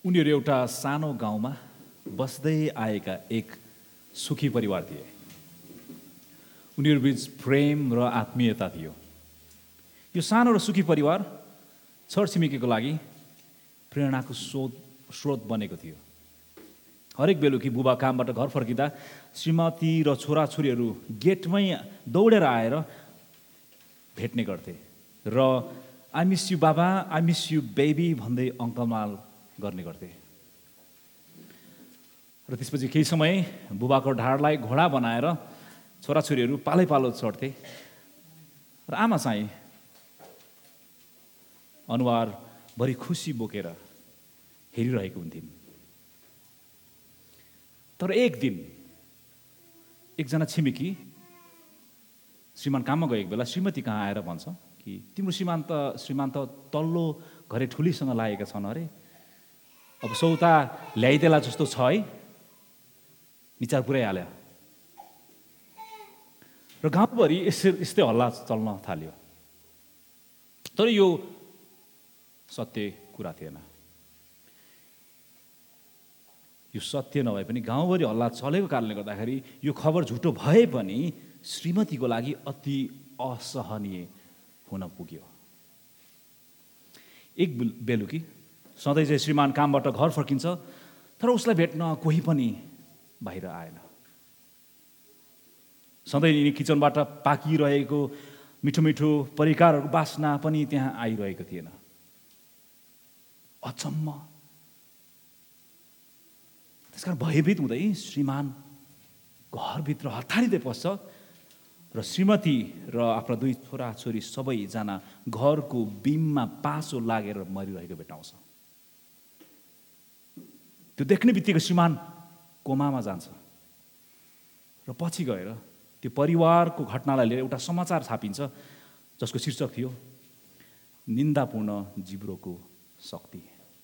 उनीहरू एउटा सानो गाउँमा बस्दै आएका एक सुखी परिवार थिए। उनीहरूबीच प्रेम र आत्मीयता थियो। यो सानो र सुखी परिवार छरछिमेकीको लागि प्रेरणाको स्रोत बनेको थियो। हरेक बेलुकी बुबा कामबाट घर फर्किँदा श्रीमती र छोराछोरीहरू गेटमै दौडेर आएर भेट्ने गर्थे र आई मिस यु बाबा, आई मिस यु बेबी भन्दै अङ्कमाल गर्ने गर्थे। र त्यसपछि केही समय बुबाको ढाडलाई घोडा बनाएर छोराछोरीहरू पालै पालो चढ्थे र आमा चाहिँ अनुहारभरि खुसी बोकेर हेरिरहेको हुन्थिन्। तर एक दिन एकजना छिमेकी श्रीमान काममा गएको बेला श्रीमती कहाँ आएर भन्छ कि तिम्रो श्रीमान त तल्लो घरे ठुलीसँग लागेका छन् अरे, अब सौता ल्याइदेला जस्तो छ है, विचार पुऱ्याइहाल्यो। र गाउँभरि यस्तै हल्ला चल्न थाल्यो। तर यो सत्य कुरा थिएन। यो सत्य नभए पनि गाउँभरि हल्ला चलेको कारणले गर्दाखेरि यो खबर झुटो भए पनि श्रीमतीको लागि अति असहनीय हुन पुग्यो। एक बेलुकी सधैँ चाहिँ श्रीमान कामबाट घर फर्किन्छ, तर उसलाई भेट्न कोही पनि बाहिर आएन। सधैँ यिनी किचनबाट पाकिरहेको मिठो मिठो परिकारहरूको बास्ना पनि त्यहाँ आइरहेको थिएन। अचम्म। त्यसकारण भयभीत हुँदै श्रीमान घरभित्र हतारिँदै पस्छ र श्रीमती र आफ्ना दुई छोराछोरी सबैजना घरको बिममा पासो लागेर मरिरहेको भेटाउँछ। त्यो देख्ने बित्तिकै श्रीमान कोमामा जान्छ र पछि गएर त्यो परिवारको घटनालाई लिएर एउटा समाचार छापिन्छ जसको शीर्षक थियो निन्दापूर्ण जिब्रोको शक्ति।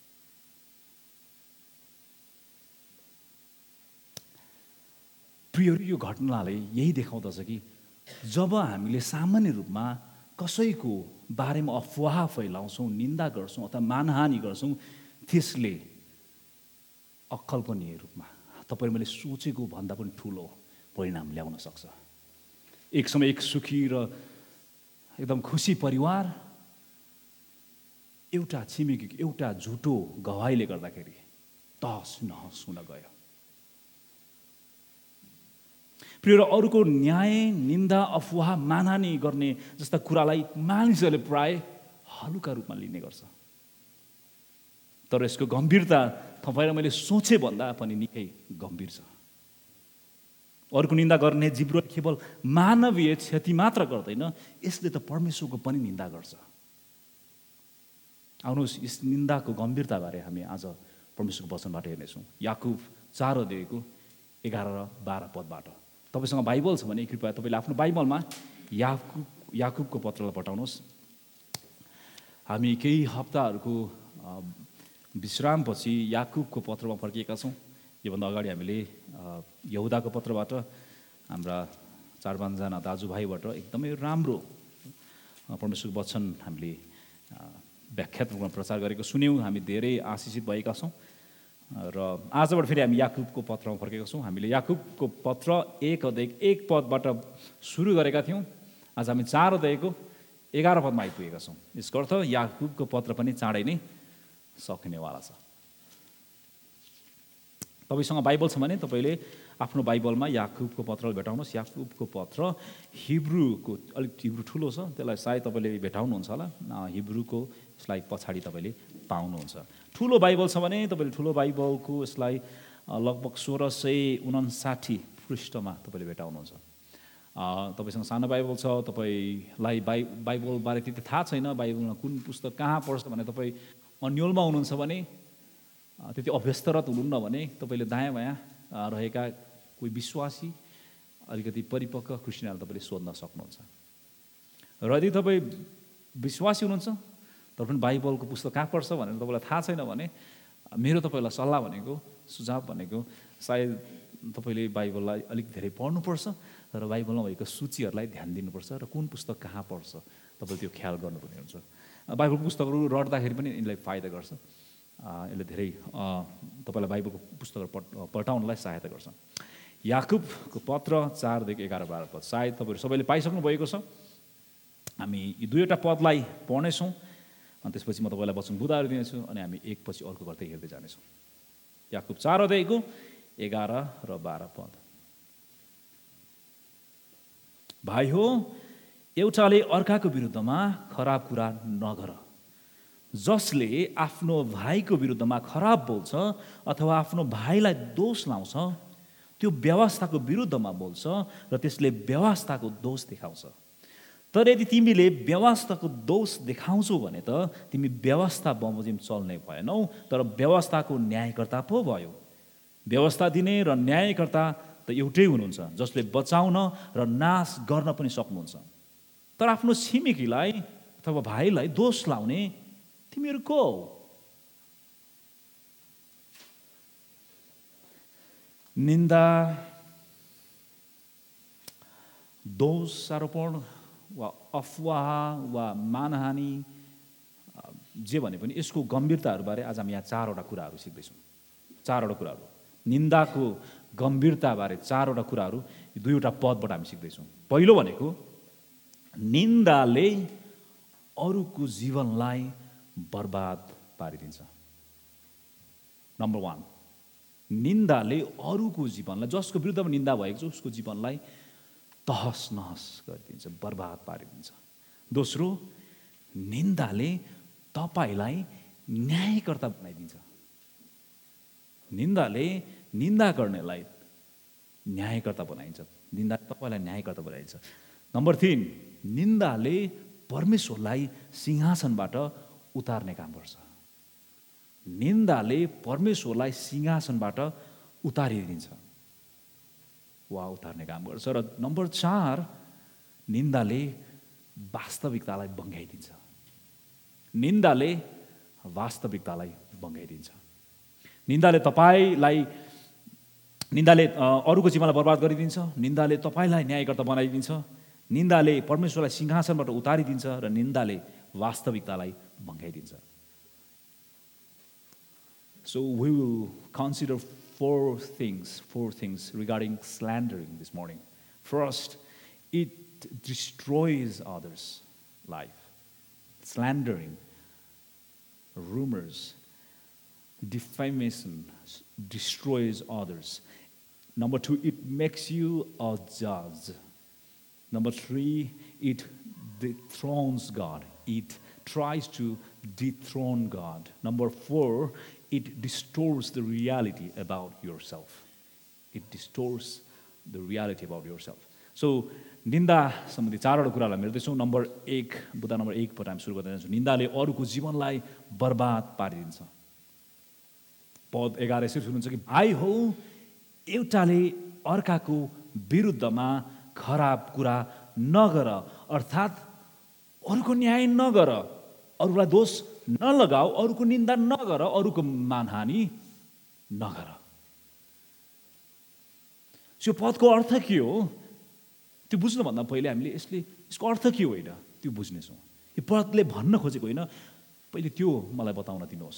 प्रियहरू, यो घटनाले यही देखाउँदछ कि जब हामीले सामान्य रूपमा कसैको बारेमा अफवाह फैलाउँछौँ, निन्दा गर्छौँ अथवा मानहानि गर्छौँ, त्यसले अकल्पनीय रूपमा तपाईँ मैले सोचेको भन्दा पनि ठुलो परिणाम ल्याउन सक्छ। एक समय एक सुखी र एकदम खुसी परिवार एउटा छिमेकीको एउटा झुटो गवाईले गर्दाखेरि तहस नहस हुन गयो। प्रिय, अरूको न्याय, निन्दा, अफवाह, मानहानि गर्ने जस्ता कुरालाई मानिसहरूले प्राय हलुका रूपमा लिने गर्छ। तर यसको गम्भीरता तपाईँ र मैले सोचे भन्दा पनि निकै गम्भीर छ। अरूको निन्दा गर्ने जिब्रो केवल मानवीय क्षति मात्र गर्दैन, यसले त परमेश्वरको पनि निन्दा गर्छ। आउनुहोस् यस निन्दाको गम्भीरताबारे हामी आज परमेश्वरको वचनबाट हेर्नेछौँ। याकुब 4:11-12 पदबाट। तपाईँसँग बाइबल छ भने कृपया तपाईँले आफ्नो बाइबलमा याकुबको पत्रलाई पठाउनुहोस्। हामी केही हप्ताहरूको विश्रामपछि याकुबको पत्रमा फर्किएका छौँ। योभन्दा अगाडि हामीले यहुदाको पत्रबाट हाम्रा 4-5जना दाजुभाइबाट एकदमै राम्रो परमेश्वरको वचन हामीले व्याख्यात्मक रूपमा प्रचार गरेको सुन्यौँ। हामी धेरै आशिषित भएका छौँ र आजबाट फेरि हामी याकुबको पत्रमा फर्केका छौँ। हामीले याकुबको पत्र 1:1 पदबाट सुरु गरेका थियौँ। आज हामी 4:11 पदमा आइपुगेका छौँ। यसको अर्थ याकुबको पत्र पनि चाँडै नै सकिनेवाला छ। तपाईँसँग बाइबल छ भने तपाईँले आफ्नो बाइबलमा याकुबको पत्रलाई भेटाउनुहोस्। याकुबको पत्र हिब्रूको अलिक हिब्रू ठुलो छ, त्यसलाई सायद तपाईँले भेटाउनुहुन्छ होला। हिब्रूको स्लाइड पछाडि तपाईँले पाउनुहुन्छ। ठुलो बाइबल छ भने तपाईँले ठुलो बाइबलको यसलाई लगभग 1659 पृष्ठमा तपाईँले भेटाउनुहुन्छ। तपाईँसँग सानो बाइबल छ, तपाईँलाई बाइबलबारे त्यति थाहा छैन, बाइबलमा कुन पुस्तक कहाँ पढ्छ भने तपाईँ अन्यलमा हुनुहुन्छ भने, त्यति अभ्यस्तरत हुनुहुन्न भने तपाईँले दायाँ बायाँ रहेका कोही विश्वासी अलिकति परिपक्व क्रिस्चियनहरू तपाईँले सोध्न सक्नुहुन्छ। र यदि तपाईँ विश्वासी हुनुहुन्छ तर पनि बाइबलको पुस्तक कहाँ पढ्छ भनेर तपाईँलाई थाहा छैन भने मेरो तपाईँलाई सल्लाह भनेको, सुझाव भनेको, सायद तपाईँले बाइबललाई अलिक धेरै पढ्नुपर्छ र बाइबलमा भएको सूचीहरूलाई ध्यान दिनुपर्छ र कुन पुस्तक कहाँ पढ्छ तपाईँले त्यो ख्याल गर्नुपर्ने हुन्छ। बाइबल पुस्तकहरू रट्दाखेरि पनि यिनलाई फाइदा गर्छ। यसले धेरै तपाईँलाई बाइबलको पुस्तकहरू पल्टाउनलाई सहायता गर्छ। याकुबको पत्र 4 देखि 11 पद सायद तपाईँहरू सबैले पाइसक्नु भएको छ। हामी यी दुईवटा पदलाई पढ्नेछौँ अनि त्यसपछि म तपाईँलाई वचन बुझाएर दिनेछु अनि हामी एकपछि अर्को गर्दै हेर्दै जानेछौँ। याकुब 4:11 र 12 पद। भाइ हो, एउटाले अर्काको विरुद्धमा खराब कुरा नगर। जसले आफ्नो भाइको विरुद्धमा खराब बोल्छ अथवा आफ्नो भाइलाई दोष लाउँछ त्यो व्यवस्थाको विरुद्धमा बोल्छ र त्यसले व्यवस्थाको दोष देखाउँछ। तर यदि तिमीले व्यवस्थाको दोष देखाउँछौ भने त तिमी व्यवस्था बमोजिम चल्ने भएनौ, तर व्यवस्थाको न्यायकर्ता पो भयो। व्यवस्था दिने र न्यायकर्ता त एउटै हुनुहुन्छ, जसले बचाउन र नाश गर्न पनि सक्नुहुन्छ। तर आफ्नो छिमेकीलाई अथवा भाइलाई दोष लाउने तिमीहरू को हौ? निन्दा, दोषारोपण वा अफवाह वा मानहानि जे भने पनि यसको गम्भीरताहरूबारे आज हामी यहाँ 4वटा कुराहरू सिक्दैछौँ। 4वटा कुराहरू निन्दाको गम्भीरताबारे 4वटा कुराहरू 2वटा पदबाट हामी सिक्दैछौँ। पहिलो भनेको निन्दाले अरूको जीवनलाई बर्बाद पारिदिन्छ। नम्बर 1, निन्दाले अरूको जीवनलाई, जसको विरुद्धमा निन्दा भएको छ उसको जीवनलाई तहस नहस गरिदिन्छ, बर्बाद पारिदिन्छ। दोस्रो, निन्दाले तपाईँलाई न्यायकर्ता बनाइदिन्छ। निन्दाले निन्दा गर्नेलाई न्यायकर्ता बनाइन्छ। निन्दा तपाईँलाई न्यायकर्ता बनाइन्छ। नम्बर 3, निन्दाले परमेश्वरलाई सिंहासनबाट उतार्ने काम गर्छ। निन्दाले परमेश्वरलाई सिंहासनबाट उतारिदिन्छ वा उतार्ने काम गर्छ। र नम्बर 4, निन्दाले वास्तविकतालाई बङ्गाइदिन्छ। निन्दाले वास्तविकतालाई बङ्गाइदिन्छ। निन्दाले अरूको जीवनलाई बर्बाद गरिदिन्छ। निन्दाले तपाईँलाई न्यायकर्ता बनाइदिन्छ। निन्दाले परमेश्वरलाई सिंहासनबाट उतारिदिन्छ र निन्दाले वास्तविकतालाई भङ्गाइदिन्छ। So we will consider four things regarding slandering this morning. First, it destroys others' life. Slandering, rumors, defamation destroys others. Number 2, it makes you a judge. Number 3, it dethrones God. It tries to dethrone God. Number 4, it distorts the reality about yourself. It distorts the reality about yourself. So, निन्दा सम्बन्धी 4वटा कुरालाई हेर्दैछौँ। Buddha number 1 बाट हामी सुरु गर्दै जान्छौँ। निन्दाले अरूको जीवनलाई बर्बाद पारिदिन्छ। पद 11 यसरी सुन्नुहुन्छ कि भाइ हो, एउटाले अर्काको विरुद्धमा खराब कुरा नगर, अर्थात् अरूको न्याय नगर, अरूलाई दोष नलगाऊ, अरूको निन्दा नगर, अरूको मानहानि नगर। यो पदको अर्थ के हो त्यो बुझ्नुभन्दा पहिले हामीले यसको अर्थ के होइन त्यो बुझ्नेछौँ। यो पदले भन्न खोजेको होइन, पहिले त्यो मलाई बताउन दिनुहोस्।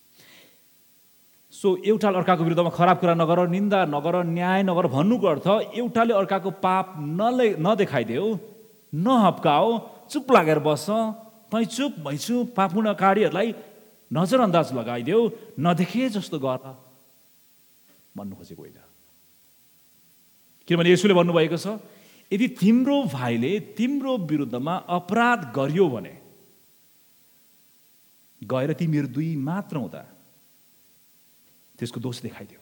एउटाले अर्काको विरुद्धमा खराब कुरा नगर, निन्दा नगर, न्याय नगर भन्नुको अर्थ एउटाले अर्काको पाप नदेखाइदेऊ, नहप्काऊ, चुप लागेर बस, तै चुप भइछु, पापूर्ण कार्यहरूलाई नजरअन्दाज लगाइदेऊ, नदेखे जस्तो गर भन्नु खोजेको होइन। किनभने येशूले भन्नुभएको छ, यदि तिम्रो भाइले तिम्रो विरुद्धमा अपराध गर्यो भने गएर तिमीहरू दुई मात्र हुँदा त्यसको दोष देखाइदेऊ।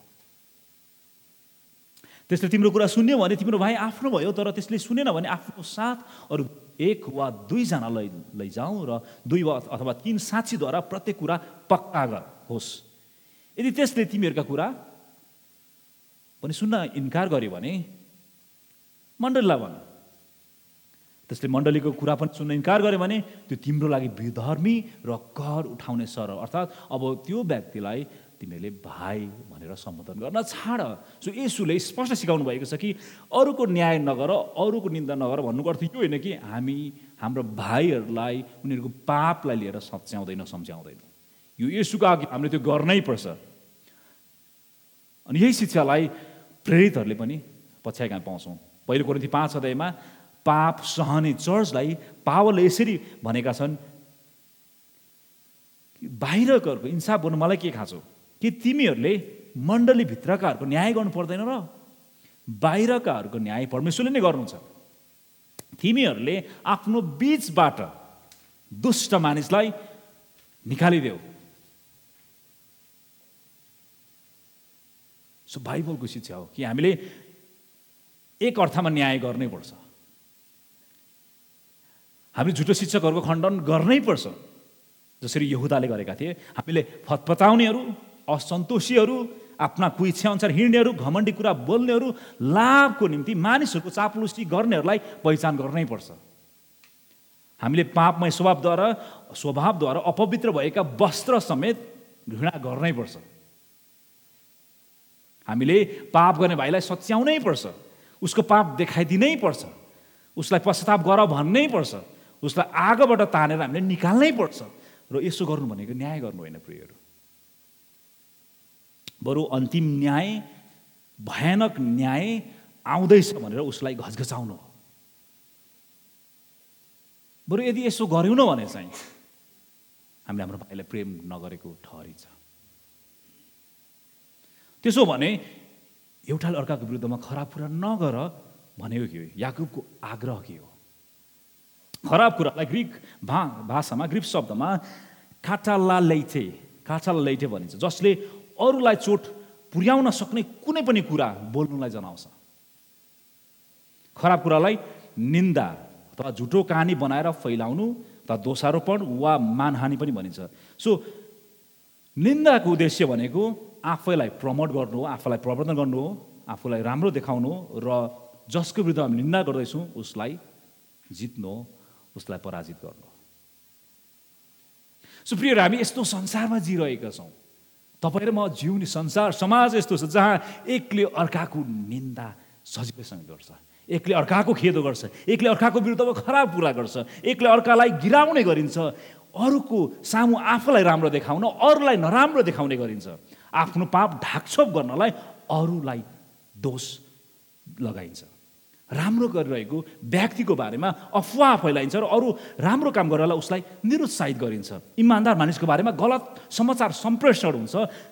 त्यसले तिम्रो कुरा सुन्यो भने तिम्रो भाइ आफ्नो भयो, तर त्यसले सुनेन भने आफ्नो साथ अरू 1 वा 2 जना लैजाऊ र 2 अथवा 3 साक्षीद्वारा प्रत्येक कुरा पक्का होस्। यदि त्यसले तिमीहरूका कुरा पनि सुन्न इन्कार गर्यो भने मण्डलीलाई भन। त्यसले मण्डलीको कुरा पनि सुन्न इन्कार गर्यो भने त्यो तिम्रो लागि विधर्मी र कर उठाउने सरल, अर्थात् अब त्यो व्यक्तिलाई तिमीले भाइ भनेर सम्बोधन गर्न छाड। येशूले स्पष्ट सिकाउनु भएको छ कि अरूको न्याय नगर, अरूको निन्दा नगर भन्नुको अर्थ यो होइन कि हामी हाम्रो भाइहरूलाई उनीहरूको पापलाई लिएर सम्झाउँदैन। यो येशूको अघि हामीले त्यो गर्नै पर्छ। अनि यही शिक्षालाई प्रेरितहरूले पनि पछ्याएका हामी पाउँछौँ। पहिलो कोरिन्थी 5 अध्यायमा पाप सहने चर्चलाई पावलले यसरी भनेका छन्, बाहिरकाहरूको इन्साफ गर्नु मलाई के खाँचो, कि तिमीहरूले मण्डलीभित्रकाहरूको न्याय गर्नु पर्दैन र बाहिरकाहरूको न्याय परमेश्वरले नै गर्नुहुन्छ। तिमीहरूले आफ्नो बीचबाट दुष्ट मानिसलाई निकालिदेऊ। सो बाइबलको शिक्षा हो कि हामीले एक अर्थमा न्याय गर्नै पर्छ। हामीले झुटो शिक्षकहरूको खण्डन गर्नै पर्छ, जसरी यहुदाले गरेका थिए। हामीले फतफताउनेहरू, असन्तोषीहरू, आफ्ना कुइच्छा अनुसार हिँड्नेहरू, घमण्डी कुरा बोल्नेहरू, लाभको निम्ति मानिसहरूको चापलुसी गर्नेहरूलाई पहिचान गर्नै पर्छ। हामीले पापमय स्वभावद्वारा अपवित्र भएका वस्त्र समेत घृणा गर्नै पर्छ। हामीले पाप गर्ने भाइलाई सच्याउनै पर्छ, उसको पाप देखाइदिनै पर्छ, उसलाई पश्चाताप गर भन्नै पर्छ, उसलाई आगोबाट तानेर हामीले निकाल्नै पर्छ। र यसो गर्नु भनेको न्याय गर्नु होइन प्रियहरू, बरु अन्तिम न्याय, भयानक न्याय आउँदैछ भनेर उसलाई घचघचाउनु हो। बरु यदि यसो गर्यौँ न भने चाहिँ हामीले हाम्रो भाइलाई प्रेम नगरेको ठहरिन्छ। त्यसो भने एउटाले अर्काको विरुद्धमा खराब कुरा नगर भनेको के हो? याकुबको आग्रह के हो? खराब कुरालाई ग्रिक भाषामा, ग्रिक शब्दमा काटालालैटे भनिन्छ, जसले अरूलाई चोट पुर्याउन सक्ने कुनै पनि कुरा बोल्नुलाई जनाउँछ। खराब कुरालाई निन्दा अथवा झुटो कहानी बनाएर फैलाउनु अथवा दोषारोपण वा मानहानि पनि भनिन्छ। सो निन्दाको उद्देश्य भनेको आफैलाई प्रमोट गर्नु हो, आफैलाई प्रवर्धन गर्नु हो, आफूलाई राम्रो देखाउनु हो, र जसको विरुद्ध हामी निन्दा गर्दैछौँ उसलाई जित्नु हो, उसलाई पराजित गर्नु। सुप्रिय, हामी यस्तो संसारमा जिरहेका छौँ, तपाईँ र म जिउने समाज यस्तो छ जहाँ एकले अर्काको निन्दा सजिलैसँग गर्छ, एकले अर्काको खेदो गर्छ, एकले अर्काको विरुद्धमा खराब कुरा गर्छ, एकले अर्कालाई गिराउने गरिन्छ, अरूको सामु आफूलाई राम्रो देखाउन अरूलाई नराम्रो देखाउने गरिन्छ। आफ्नो पाप ढाकछोप गर्नलाई अरूलाई दोष लगाइन्छ। राम्रो गरिरहेको व्यक्तिको बारेमा अफवाह फैलाइन्छ र अरू राम्रो काम गर्नलाई उसलाई निरुत्साहित गरिन्छ। इमान्दार मानिसको बारेमा गलत समाचार सम्प्रेषण हुन्छ।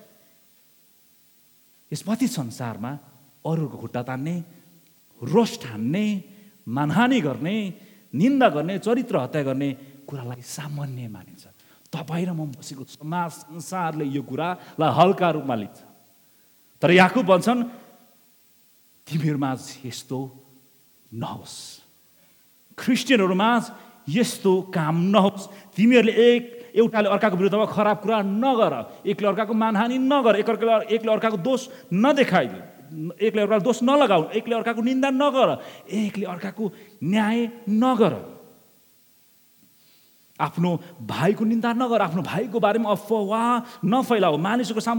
यस पति संसारमा अरूको खुट्टा तान्ने, रोष ठान्ने, मानहानि गर्ने, निन्दा गर्ने, चरित्र हत्या गर्ने कुरालाई सामान्य मानिन्छ। तपाईँ र म बसेको समाज संसारले यो कुरालाई हल्का रूपमा लिन्छ। तर याकुब भन्छन्, तिमीहरूमा यस्तो नहोस्, क्रिस्चियनहरूमा यस्तो काम नहोस्। तिमीहरूले एउटाले अर्काको विरुद्धमा खराब कुरा नगर, एकले अर्काको मानहानि नगर, एकले अर्काको दोष नदेखाइदियो, एकले अर्काको दोष नलगाऊ, एकले अर्काको निन्दा नगर, एकले अर्काको न्याय नगर, आफ्नो भाइको निन्दा नगर, आफ्नो भाइको बारेमा अफवाह नफैलाऊ, मानिसको सामु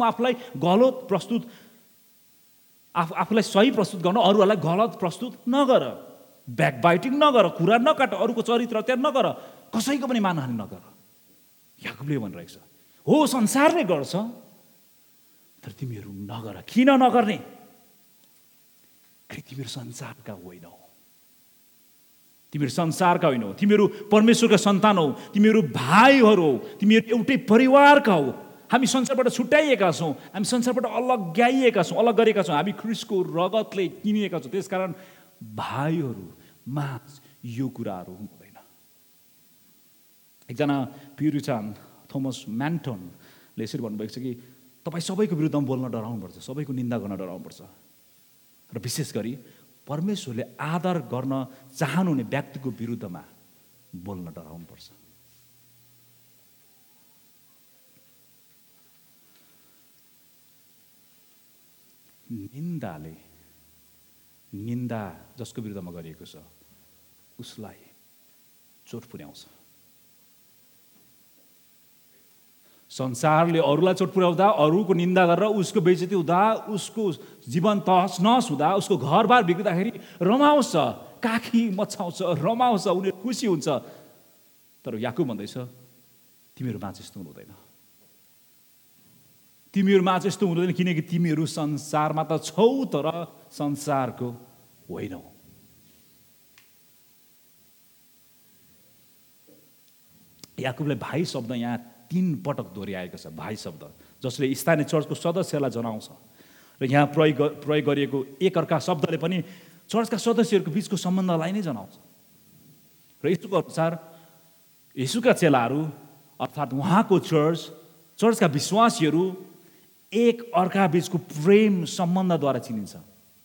आफूलाई सही प्रस्तुत गर्न अरूहरूलाई गलत प्रस्तुत नगर, ब्याकबाइटिङ नगर, कुरा नकाट, अरूको चरित्र हत्या नगर, कसैको पनि मानहानि नगर। याकुबले भनिरहेको छ, हो संसारले गर्छ तर तिमीहरू नगर। किन नगर्ने? तिमीहरू संसारका होइनौ, तिमीहरू संसारका होइनौ, तिमीहरू परमेश्वरका सन्तान हौ, तिमीहरू भाइहरू हौ, तिमीहरू एउटै परिवारका हौ। हामी संसारबाट छुट्याइएका छौँ, हामी संसारबाट अलग गरेका छौँ, हामी ख्रिस्टको रगतले किनिएका छौँ। त्यसकारण भाइहरूमा यो कुराहरू हुँदैन। एकजना प्युरिटन थोमस म्यान्टनले यसरी भन्नुभएको छ कि तपाईँ सबैको विरुद्धमा बोल्न डराउनुपर्छ, सबैको निन्दा गर्न डराउनुपर्छ, र विशेष गरी परमेश्वरले आदर गर्न चाहनुहुने व्यक्तिको विरुद्धमा बोल्न डराउनुपर्छ। निन्दा जसको विरुद्धमा गरिएको छ उसलाई चोट पुर्याउँछ। संसारले अरूलाई चोट पुर्याउँदा, अरूको निन्दा गरेर उसको बेइज्जती हुँदा, उसको जीवन तहस नहस हुँदा, उसको घरबार बिग्रिँदाखेरि रमाउँछ, काखी मचाउँछ, रमाउँछ, उनीहरू खुसी हुन्छ। तर याकुब भन्दैछ, तिमीहरूमा त्यस्तो हुँदैन। तिमीहरूमा चाहिँ यस्तो हुँदैन किनकि तिमीहरू संसारमा त छौ तर संसारको होइनौ। याकुबले भाइ शब्द यहाँ 3 पटक दोहोऱ्याएको छ, भाइ शब्द, जसले स्थानीय चर्चको सदस्यलाई जनाउँछ। र यहाँ प्रयोग गरिएको एकअर्का शब्दले पनि चर्चका सदस्यहरूको बिचको सम्बन्धलाई नै जनाउँछ। र यसको अनुसार येशूका चेलाहरू अर्थात् उहाँको चर्चका विश्वासीहरू एक अर्का बिचको प्रेम सम्बन्धद्वारा चिनिन्छ।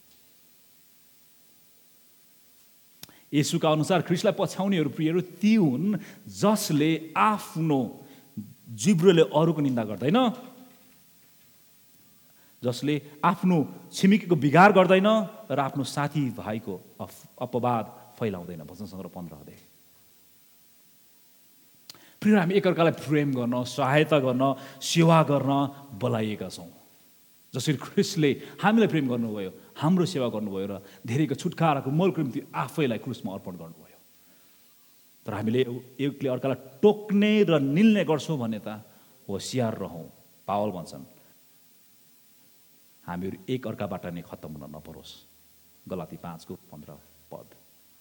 येशूका अनुसार ख्रीष्टलाई पछ्याउनेहरू प्रियहरू ती हुन् जसले आफ्नो जिब्रोले अरूको निन्दा गर्दैन, जसले आफ्नो छिमेकीको बिगार गर्दैन र आफ्नो साथी भाइको अपवाद फैलाउँदैन। वचन सङ्ग्रह 15 अध्याय। प्रिय हामी एकअर्कालाई प्रेम गर्न, सहायता गर्न, सेवा गर्न बोलाइएका छौँ। जसरी ख्रीष्टले हामीलाई प्रेम गर्नुभयो, हाम्रो सेवा गर्नुभयो र धेरैको छुटकाराको मोलको निम्ति आफैलाई क्रुसमा अर्पण गर्नुभयो। तर हामीले एकले अर्कालाई टोक्ने र निल्ने गर्छौँ भने त होसियार रहौँ। पावल भन्छन् हामीहरू एक अर्काबाट नै खत्तम हुन नपरोस्। गलाती 5:15।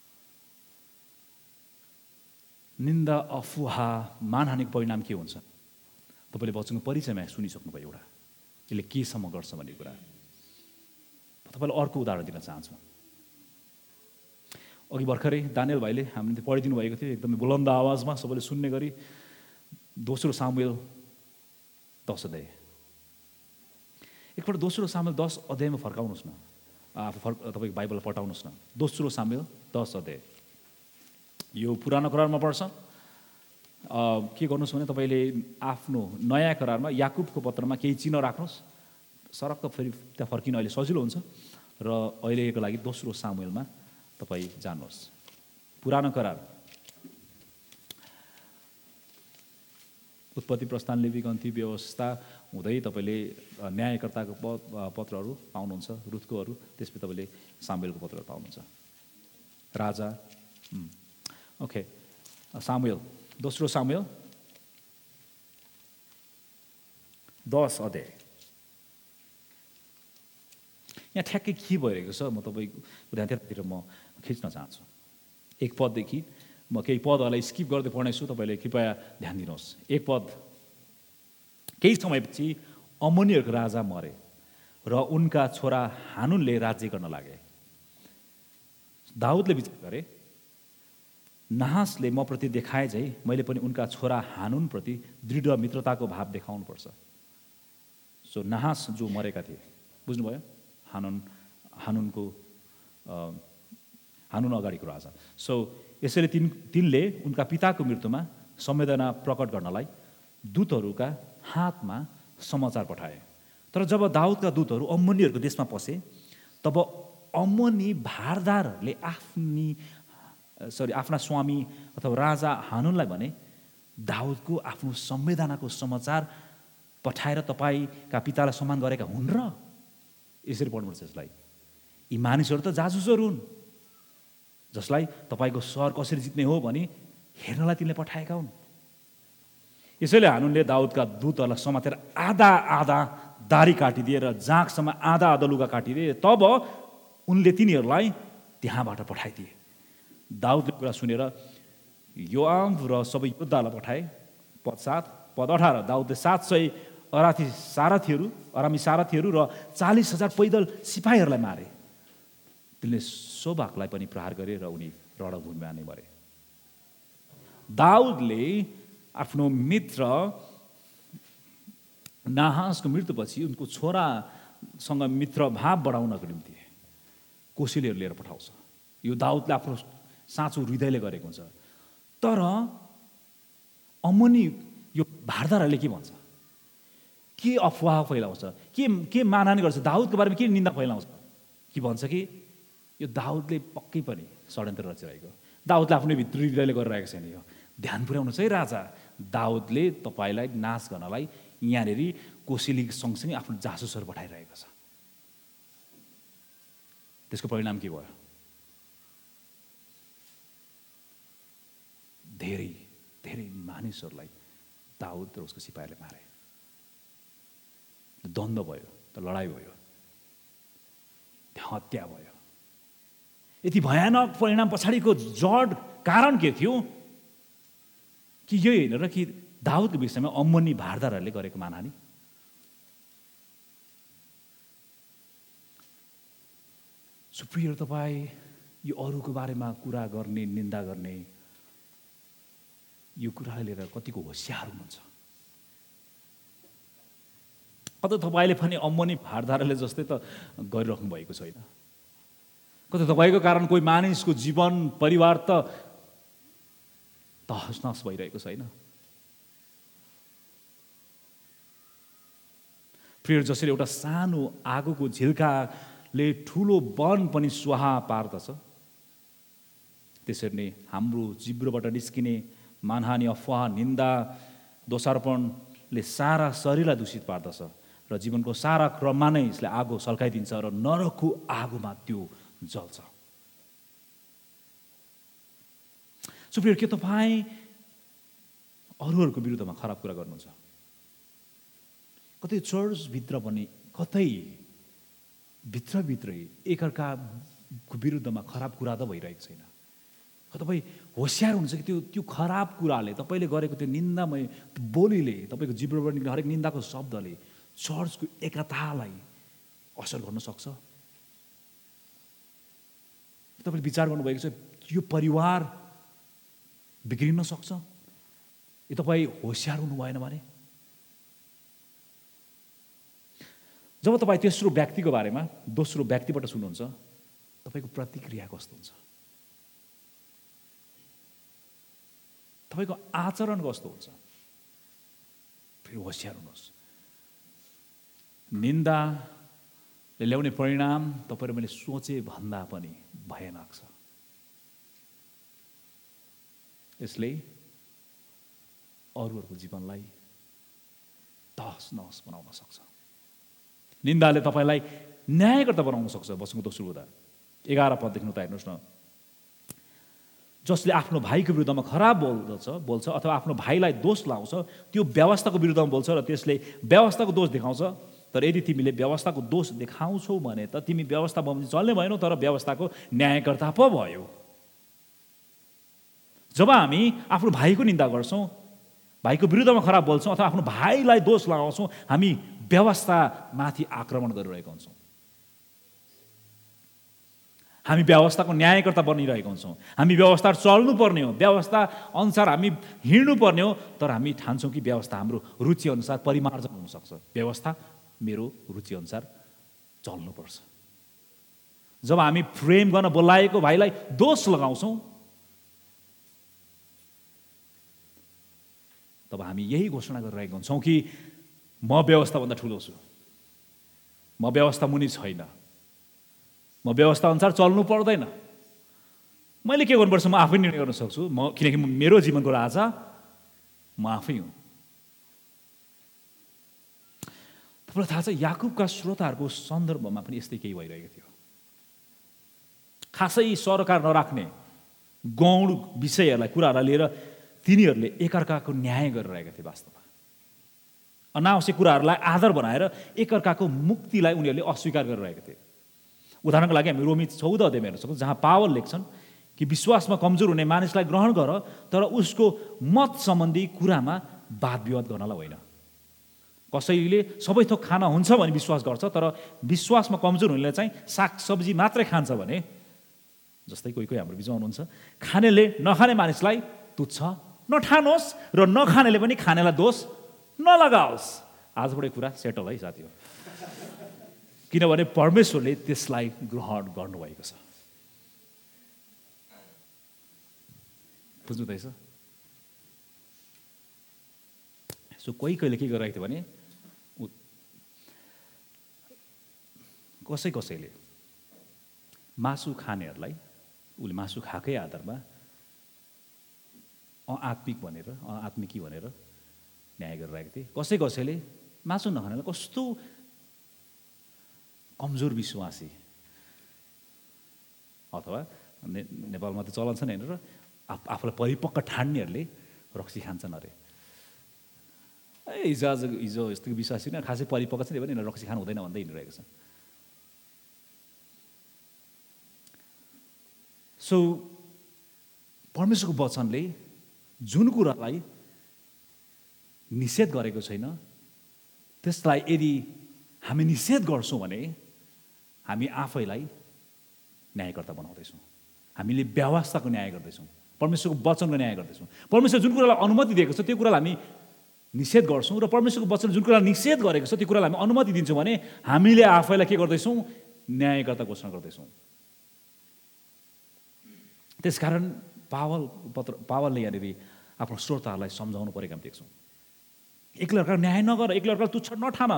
निन्दा, अफवाह, मानहानिको परिणाम के हुन्छ? तपाईँले वचनको परिचयमा सुनिसक्नुभयो एउटा, यसले केसम्म गर्छ भन्ने कुरा। तपाईँलाई अर्को उदाहरण दिन चाहन्छु। अघि भर्खरै दानियल भाइले हामीले पढिदिनु भएको थियो एकदमै बुलन्द आवाजमा सबैले सुन्ने गरी 2 सामुएल 10 अध्याय। एकपल्ट 2 सामुएल 10 अध्यायमा फर्काउनुहोस् न, तपाईँको बाइबल पठाउनुहोस् न। 2 सामुएल 10 अध्याय। यो पुरानो करारमा पर्छ। के गर्नुहोस् भने तपाईँले आफ्नो नयाँ करारमा याकुबको पत्रमा केही चिन्ह राख्नुहोस्, सरक्क फेरि त्यहाँ फर्किन अहिले सजिलो हुन्छ। र अहिलेको लागि 2 सामुएलमा तपाईँ जानुहोस्। पुरानो करार, उत्पत्ति, प्रस्थान, लेवी, गन्ती, व्यवस्था हुँदै तपाईँले न्यायकर्ताको पत्रहरू पाउनुहुन्छ, रुथकोहरू, त्यसपछि तपाईँले सामुएलको पत्रहरू पाउनुहुन्छ। राजा, ओके, सामुएल, 2 सामुएल 10 अध्याय। यहाँ ठ्याक्कै के भइरहेको छ म तपाईँको ध्यान त्यतातिर म खिच्न चाहन्छु। 1 पददेखि म केही पदहरूलाई स्किप गर्दै पढ्नेछु, तपाईँले कृपया ध्यान दिनुहोस्। 1 पद, केही समयपछि अम्मोनीहरूको राजा मरे र उनका छोरा हानुनले राज्य गर्न लागे। दाउदले विचार गरे, नाहासले म प्रति देखाए झै मैले पनि उनका छोरा हानुनप्रति दृढ मित्रताको भाव देखाउनुपर्छ। सो नाहास जो मरेका थिए, बुझ्नुभयो, हानुन अगाडिको राजा। सो यसरी तिनले उनका पिताको मृत्युमा संवेदना प्रकट गर्नलाई दूतहरूका हातमा समाचार पठाए। तर जब दाउदका दूतहरू अम्मोनीहरूको देशमा पसे तब अम्मोनी भारदारले आफ्ना स्वामी अथवा राजा हानुनलाई भने दाउदको आफ्नो संवेदनाको समाचार पठाएर तपाईँका पितालाई सम्मान गरेका हुन् र? यसरी पढ्नुपर्छ यसलाई। यी मानिसहरू त जासुसहरू हुन् जसलाई तपाईँको सहर कसरी जित्ने हो भनी हेर्नलाई तिनले पठाएका हुन्। यसैले हानुनले दाउदका दूतहरूलाई समातेर आधा आधा दारी काटिदिए र जाँघसम्म आधा आधा लुगा काटिदिए। तब उनले तिनीहरूलाई त्यहाँबाट पठाइदिए। दाउदले कुरा सुनेर योआब र सबै योद्धालाई पठाए। पद 7, पद 18, दाउदले 700 अरामी सारथीहरू र 40,000 पैदल सिपाहीहरूलाई मारे। तिनले सोबाकलाई पनि प्रहार गरे र उनी रणभूमिमा नै मरे। दाउदले आफ्नो मित्र नाहासको मृत्युपछि उनको छोरासँग मित्र भाव बढाउनको निम्ति कोसेलीहरू लिएर पठाउँछ। यो दाउदले आफ्नो साँचो हृदयले गरेको हुन्छ। तर अम्मोनी यो भारदारहरूले के भन्छ? के अफवाह फैलाउँछ? के मानहानि गर्छ? दाउदको बारेमा के निन्दा फैलाउँछ? के भन्छ कि यो दाउदले पक्कै पनि षड्यन्त्र रचिरहेको, दाउदले आफ्नो भित्र हृदयले गरिरहेको छैन। यो ध्यान पुर्याउनु चाहिँ राजा, दाउदले तपाईँलाई नाश गर्नलाई यहाँनिर कोसेली सँगसँगै आफ्नो जासुसहरू पठाइरहेको छ। त्यसको परिणाम के भयो? धेरै धेरै मानिसहरूलाई दाउद र उसको सिपाहीले मारे। द्वन्द्व भयो, त लडाइँ भयो, हत्या भयो। यति भयानक परिणाम पछाडिको जड कारण के थियो कि यही होइन र कि दाउदको विषयमा अम्मोनी भारदारहरूले गरेको मानहानि। सुप्रिय तपाईँ यो अरूको बारेमा कुरा गर्ने, निन्दा गर्ने, यो कुरालाई लिएर कतिको होसियार हुनुहुन्छ? कतै तपाईँले पनि अम्मोनी भारदारले जस्तै त गरिराख्नु भएको छैन? कतै तपाईँको कारण कोही मानिसको जीवन, परिवार त तहस भइरहेको छैन? प्रिय, जसरी एउटा सानो आगोको झिल्काले ठुलो वन पनि स्वाहा पार्दछ, त्यसरी नै हाम्रो जिब्रोबाट निस्किने मानहानि, अफवाह, निन्दा, दोषारोपणले सारा शरीरलाई दूषित पार्दछ र जीवनको सारा क्रममा नै यसले आगो सल्काइदिन्छ र नरकको आगोमा त्यो जल्छ। सुप्रिय, के तपाईँ अरूहरूको विरुद्धमा खराब कुरा गर्नुहुन्छ? कतै चर्चभित्र पनि कतै भित्रभित्रै एकअर्काको विरुद्धमा खराब कुरा त भइरहेको छैन? तपाईँ होसियार हुनुहुन्छ कि त्यो खराब कुराले, तपाईँले गरेको त्यो निन्दामय बोलीले, तपाईँको जिब्रोबाट निक्लिने हरेक निन्दाको शब्दले चर्चको एकतालाई असर गर्न सक्छ? तपाईँले विचार गर्नुभएको छ यो परिवार बिग्रिन सक्छ? यो तपाईँ होसियार हुनु भएन भने? जब तपाईँ तेस्रो व्यक्तिको बारेमा दोस्रो व्यक्तिबाट सुन्नुहुन्छ, तपाईँको प्रतिक्रिया कस्तो हुन्छ? तपाईँको आचरण कस्तो हुन्छ? फेरि होसियार हुनुहोस्। निन्दाले ल्याउने परिणाम तपाईँ र मैले सोचे भन्दा पनि भयानक छ। यसले अरूहरूको जीवनलाई तहस नहस बनाउन सक्छ। निन्दाले तपाईँलाई न्यायकर्ता बनाउन सक्छ। वचनको दोस्रो बुँदा 11 पददेखि उता हेर्नुहोस् न। जसले आफ्नो भाइको विरुद्धमा खराब बोल्छ अथवा आफ्नो भाइलाई दोष लाउँछ, त्यो व्यवस्थाको विरुद्धमा बोल्छ र त्यसले व्यवस्थाको दोष देखाउँछ। तर यदि तिमीले व्यवस्थाको दोष देखाउँछौ भने त तिमी व्यवस्था बमोजिम चल्ने भएनौ, तर व्यवस्थाको न्यायकर्ता पो भयो। जब हामी आफ्नो भाइको निन्दा गर्छौँ, भाइको विरुद्धमा खराब बोल्छौँ अथवा आफ्नो भाइलाई दोष लगाउँछौँ, हामी व्यवस्थामाथि आक्रमण गरिरहेका हुन्छौँ। हामी व्यवस्थाको न्यायकर्ता बनिरहेका हुन्छौँ। हामी व्यवस्था चल्नुपर्ने हो, व्यवस्था अनुसार हामी हिँड्नुपर्ने हो, तर हामी ठान्छौँ कि व्यवस्था हाम्रो रुचिअनुसार परिमार्जन हुनसक्छ। व्यवस्था मेरो रुचिअनुसार चल्नुपर्छ। जब हामी प्रेम गर्न बोलाएको भाइलाई दोष लगाउँछौँ, तब हामी यही घोषणा गरिरहेका हुन्छौँ कि म व्यवस्थाभन्दा ठुलो छु, म व्यवस्था मुनि छैन, म व्यवस्था अनुसार चल्नु पर्दैन, मैले के गर्नुपर्छ म आफै निर्णय गर्न सक्छु, किनकि मेरो जीवनको राजा म आफै हुँ। तपाईँलाई थाहा छ याकुबका श्रोताहरूको सन्दर्भमा पनि यस्तै केही भइरहेको थियो। खासै सरकार नराख्ने गौण विषयहरूलाई, कुराहरूलाई लिएर तिनीहरूले एकअर्काको न्याय गरिरहेका थिए। वास्तवमा अनावश्यक कुराहरूलाई आधार बनाएर एकअर्काको मुक्तिलाई उनीहरूले अस्वीकार गरिरहेका थिए। उदाहरणको लागि हामी रोमी 14 अध्यायमा हेर्न सक्छौँ, जहाँ पावल लेख्छन् कि विश्वासमा कमजोर हुने मानिसलाई ग्रहण गर, तर उसको मत सम्बन्धी कुरामा वाद विवाद गर्नलाई होइन। कसैले सबै थोक खाना हुन्छ भने विश्वास गर्छ, तर विश्वासमा कमजोर हुनेले चाहिँ सागसब्जी मात्रै खान्छ भने, जस्तै कोही हाम्रो बिचमा हुनुहुन्छ, खानेले नखाने मानिसलाई तुच्छ नठानोस् र नखानेले पनि खानेलाई दोष नलगाओस्। आजबाटै कुरा सेटल है साथी हो, किनभने परमेश्वरले त्यसलाई ग्रहण गर्नुभएको छ। बुझ्नु हुँदैछ? सो कोही कहिले के गरिरहेको थियो भने कसैले मासु खानेहरूलाई उसले मासु खाएकै आधारमा आत्मिकी भनेर न्याय गरिरहेको थिए। कसैले मासु नखानेलाई कस्तो कमजोर विश्वासी, अथवा नेपालमा त चलन छ नि होइन, र आफूलाई परिपक्व ठान्नेहरूले रक्सी खान्छन् अरे। हिजो यस्तो विश्वासी नै खासै परिपक्व छ नि भने रक्सी खानु हुँदैन भन्दै हिँडिरहेको छ। सो परमेश्वरको वचनले जुन कुरालाई निषेध गरेको छैन त्यसलाई यदि हामी निषेध गर्छौँ भने हामी आफैलाई न्यायकर्ता बनाउँदैछौँ, हामीले व्यवस्थाको न्याय गर्दैछौँ, परमेश्वरको वचनको न्याय गर्दैछौँ। परमेश्वर जुन कुरालाई अनुमति दिएको छ त्यो कुरालाई हामी निषेध गर्छौँ र परमेश्वरको वचन जुन कुरालाई निषेध गरेको छ त्यो कुरालाई हामी अनुमति दिन्छौँ भने हामीले आफैलाई के गर्दैछौँ? न्यायकर्ता घोषणा गर्दैछौँ। त्यसकारण पावलले यहाँनिर आफ्नो श्रोताहरूलाई सम्झाउनु परेको हामी देख्छौँ। एकले अर्कालाई न्याय नगर, एकले अर्कालाई तुच्छ नठान,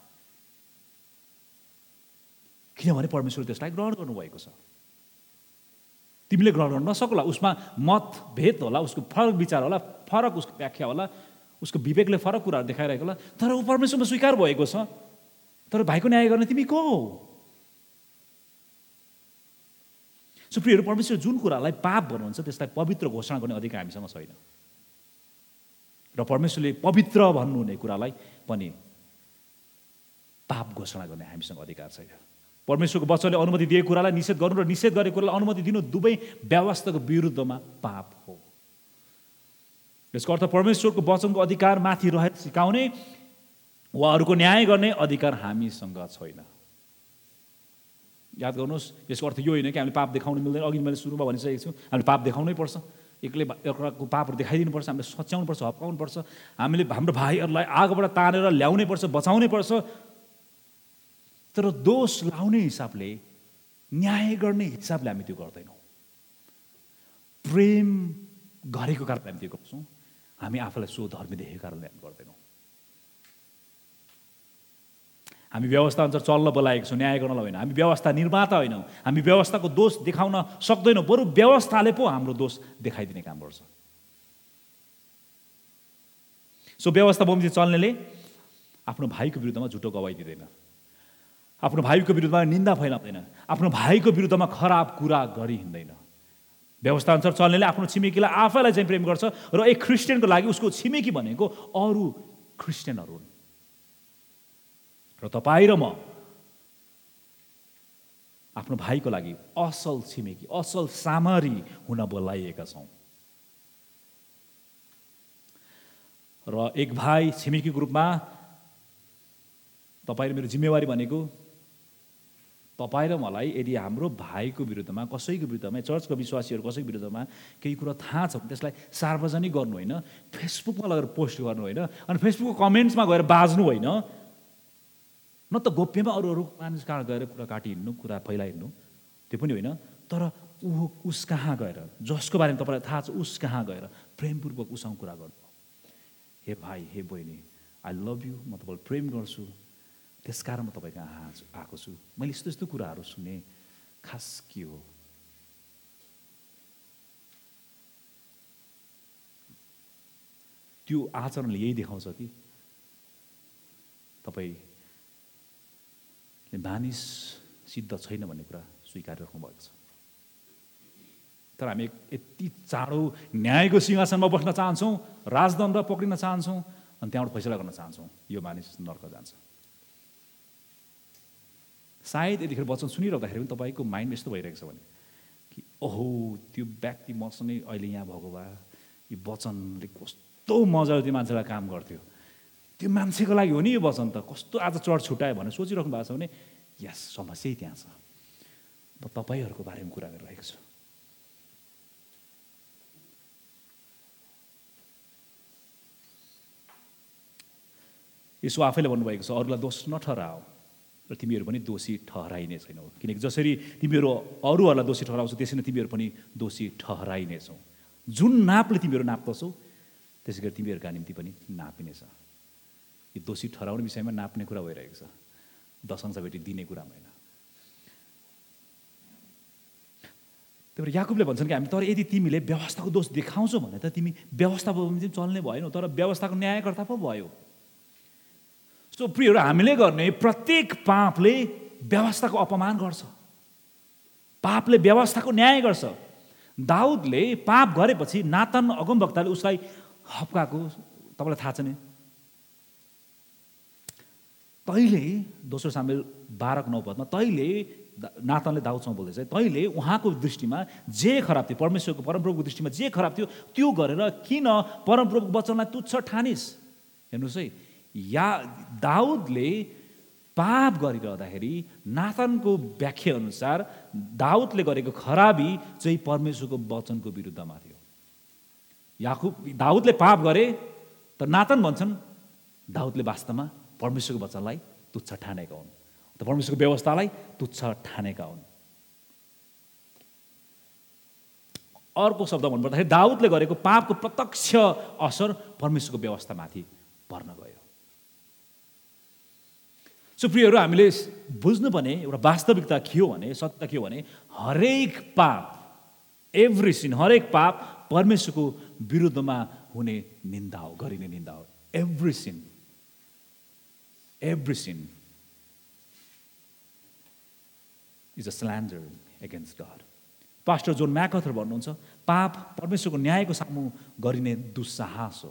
किनभने परमेश्वरले त्यसलाई ग्रहण गर्नुभएको छ। तिमीले ग्रहण गर्न नसक्ला, उसमा मतभेद होला, उसको फरक विचार होला, फरक उसको व्याख्या होला, उसको विवेकले फरक कुराहरू देखाइरहेको होला, तर ऊ परमेश्वरमा स्वीकार भएको छ। तर भाइको न्याय गर्ने तिमी को हो? सुप्रियहरू, परमेश्वर जुन कुरालाई पाप भन्नुहुन्छ त्यसलाई पवित्र घोषणा गर्ने अधिकार हामीसँग छैन र परमेश्वरले पवित्र भन्नुहुने कुरालाई पनि पाप घोषणा गर्ने हामीसँग अधिकार छैन। परमेश्वरको वचनले अनुमति दिएको कुरालाई निषेध गर्नु र निषेध गरेको कुरालाई अनुमति दिनु दुवै व्यवस्थाको विरुद्धमा पाप हो। यसको अर्थ परमेश्वरको वचनको अधिकार माथि रहेर सिकाउने वा अरूको न्याय गर्ने अधिकार हामीसँग छैन। याद गर्नुहोस्, यसको अर्थ यो होइन कि हामीले पाप देखाउनु मिल्दैन। अघि मैले सुरुमा भनिसकेको छु, हामीले पाप देखाउनै पर्छ, एकले अर्काको पापहरू देखाइदिनुपर्छ, हामीले सच्याउनुपर्छ, हप्काउनुपर्छ, हामीले हाम्रो भाइहरूलाई आगोबाट तानेर ल्याउनै पर्छ, बचाउनै पर्छ। तर दोष लाउने हिसाबले, न्याय गर्ने हिसाबले हामी त्यो गर्दैनौँ। प्रेम गरेको कारणले हामी त्यो गर्छौँ, हामी आफूलाई स्वधर्मी देखेको कारणले हामी गर्दैनौँ। हामी व्यवस्था अनुसार चल्न बोलाएको छौँ, न्याय गर्नलाई होइन। हामी व्यवस्था निर्माता होइनौँ, हामी व्यवस्थाको दोष देखाउन सक्दैनौँ, बरु व्यवस्थाले पो हाम्रो दोष देखाइदिने काम गर्छ। सो व्यवस्था बमोजिम चल्नेले आफ्नो भाइको विरुद्धमा झुटो गवाही दिँदैन, आफ्नो भाइको विरुद्धमा निन्दा फैलाउँदैन, आफ्नो भाइको विरुद्धमा खराब कुरा गरी हिँड्दैन। व्यवस्था अनुसार चल्नेले आफ्नो छिमेकीलाई आफैलाई चाहिँ प्रेम गर्छ र एक ख्रिस्टियनको लागि उसको छिमेकी भनेको अरू ख्रिस्टियनहरू हुन्। र तपाईँ र म आफ्नो भाइको लागि असल छिमेकी, असल सामरी हुन बोलाइएका छौँ। र एक भाइ छिमेकीको रूपमा तपाईँ र मेरो जिम्मेवारी भनेको तपाईँ र मलाई यदि हाम्रो भाइको विरुद्धमा, कसैको विरुद्धमा, चर्चको विश्वासीहरू कसैको विरुद्धमा केही कुरा थाहा छ भने त्यसलाई सार्वजनिक गर्नु होइन, फेसबुकमा लगेर पोस्ट गर्नु होइन, अनि फेसबुकको कमेन्ट्समा गएर बाज्नु होइन, न त गोप्यमा अरू मानिस कहाँ गएर कुरा काटी हिँड्नु, कुरा फैलाइहिँड्नु, त्यो पनि होइन। तर उस कहाँ गएर, जसको बारेमा तपाईँलाई थाहा छ उस कहाँ गएर प्रेमपूर्वक उसँग कुरा गर्नु। हे भाइ, हे बहिनी, आई लभ यु, म तपाईँलाई प्रेम गर्छु, त्यसकारण म तपाईँ कहाँ आएको छु, मैले यस्तो यस्तो कुराहरू सुने, खास के हो? त्यो आचरणले यही देखाउँछ कि तपाईँले मानिस सिद्ध छैन भन्ने कुरा स्वीकार राख्नुभएको छ। तर हामी यति चाँडो न्यायको सिंहासनमा बस्न चाहन्छौँ, राजदण्ड पक्रिन चाहन्छौँ, अनि त्यहाँबाट फैसला गर्न चाहन्छौँ, यो मानिस नर्क जान्छ। सायद यतिखेर वचन सुनिरहँदाखेरि पनि तपाईँको माइन्ड यस्तो भइरहेको छ भने कि ओहो, त्यो व्यक्ति मसँग अहिले यहाँ भएको भए यो वचनले कस्तो मजाले त्यो मान्छेलाई काम गर्थ्यो, त्यो मान्छेको लागि हो नि यो वचन त, कस्तो आज चर्च छुट्यायो भनेर सोचिराख्नु भएको छ भने यस, समस्या त्यहाँ छ। म तपाईँहरूको बारेमा कुरा गरिरहेको छु। यसो आफैले भन्नुभएको छ, अरूलाई दोष नठहराओ र तिमीहरू पनि दोषी ठहराइने छैनौ, किनकि जसरी तिमीहरू अरूहरूलाई दोषी ठहराउँछौ त्यसरी नै तिमीहरू पनि दोषी ठहराइनेछौ। जुन नापले तिमीहरू नाप्दछौ त्यसै गरी तिमीहरूका निम्ति पनि नापिनेछ। यो दोषी ठहराउने विषयमा नाप्ने कुरा भइरहेको छ, दशंश भेटी दिने कुरा होइन। त्यही भएर याकुबले भन्छन् कि हामी तर यदि तिमीले व्यवस्थाको दोष देखाउँछौ भने त तिमी व्यवस्था बमोजिम चल्ने भएनौ, तर व्यवस्थाको न्यायकर्ता पो भयो। सो प्रियहरू, हामीले गर्ने प्रत्येक पापले व्यवस्थाको अपमान गर्छ, पापले व्यवस्थाको न्याय गर्छ। दाउदले पाप गरेपछि नातान अगमवक्ताले उसलाई हप्काएको तपाईँलाई थाहा छ नि, तैँले 2 सामुएल 12:9 तैँले नातानले दाउदसँग बोल्दैछ, तैँले उहाँको दृष्टिमा जे खराब थियो, परमेश्वरको परमप्रभुको दृष्टिमा जे खराब थियो त्यो गरेर किन परमप्रभुको वचनलाई तुच्छ ठानिस्? हेर्नुहोस् है, दाउदले पाप गरिरहँदाखेरि नातानको व्याख्या अनुसार दाउदले गरेको खराबी चाहिँ परमेश्वरको वचनको विरुद्धमा थियो। दाउदले पाप गरे तर नातान भन्छन् दाउदले वास्तवमा परमेश्वरको वचनलाई तुच्छ ठानेका हुन्, त परमेश्वरको व्यवस्थालाई तुच्छ ठानेका हुन्। अर्को शब्द भन्नुपर्दाखेरि दाउदले गरेको पापको प्रत्यक्ष असर परमेश्वरको व्यवस्थामाथि पर्न गयो। सो प्रियहरू, हामीले बुझ्नुपर्ने एउटा वास्तविकता के हो भने, सत्यता के हो भने, हरेक पाप, एभ्री सिन, हरेक पाप परमेश्वरको विरुद्धमा हुने निन्दा हो, गरिने निन्दा हो। Every sin is a slander against God. Pastor John MacArthur भन्नुहुन्छ, पाप परमेश्वरको न्यायको सामु गरिने दुस्साहस हो।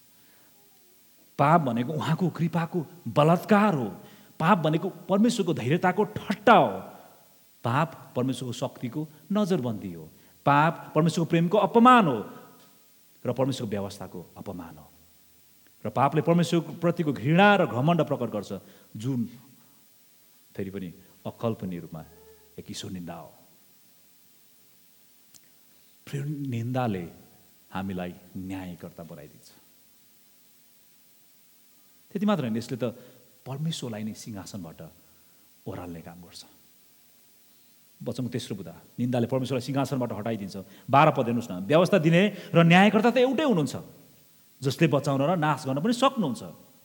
पाप भनेको उहाँको कृपाको बलात्कार हो। पाप भनेको परमेश्वरको धैर्यताको ठट्टा हो। पाप परमेश्वरको शक्तिको नजरबन्दी हो। पाप परमेश्वरको प्रेमको अपमान हो र परमेश्वरको व्यवस्थाको अपमान हो। र पापले परमेश्वर प्रतिको घृणा र घमण्ड प्रकट गर्छ, जुन फेरि पनि अकल्पनीय रूपमा एक ईश्वर निन्दा हो। निन्दाले हामीलाई न्यायकर्ता बनाइदिन्छ। त्यति मात्र होइन, यसले त परमेश्वरलाई नै सिंहासनबाट ओह्राल्ने काम गर्छ। वचनको तेस्रो बुँदा, निन्दाले परमेश्वरलाई सिंहासनबाट हटाइदिन्छ। 12 पद हेर्नुहोस् न, व्यवस्था दिने र न्यायकर्ता त एउटै हुनुहुन्छ, जसले बचाउन र नाश गर्न पनि सक्नुहुन्छ।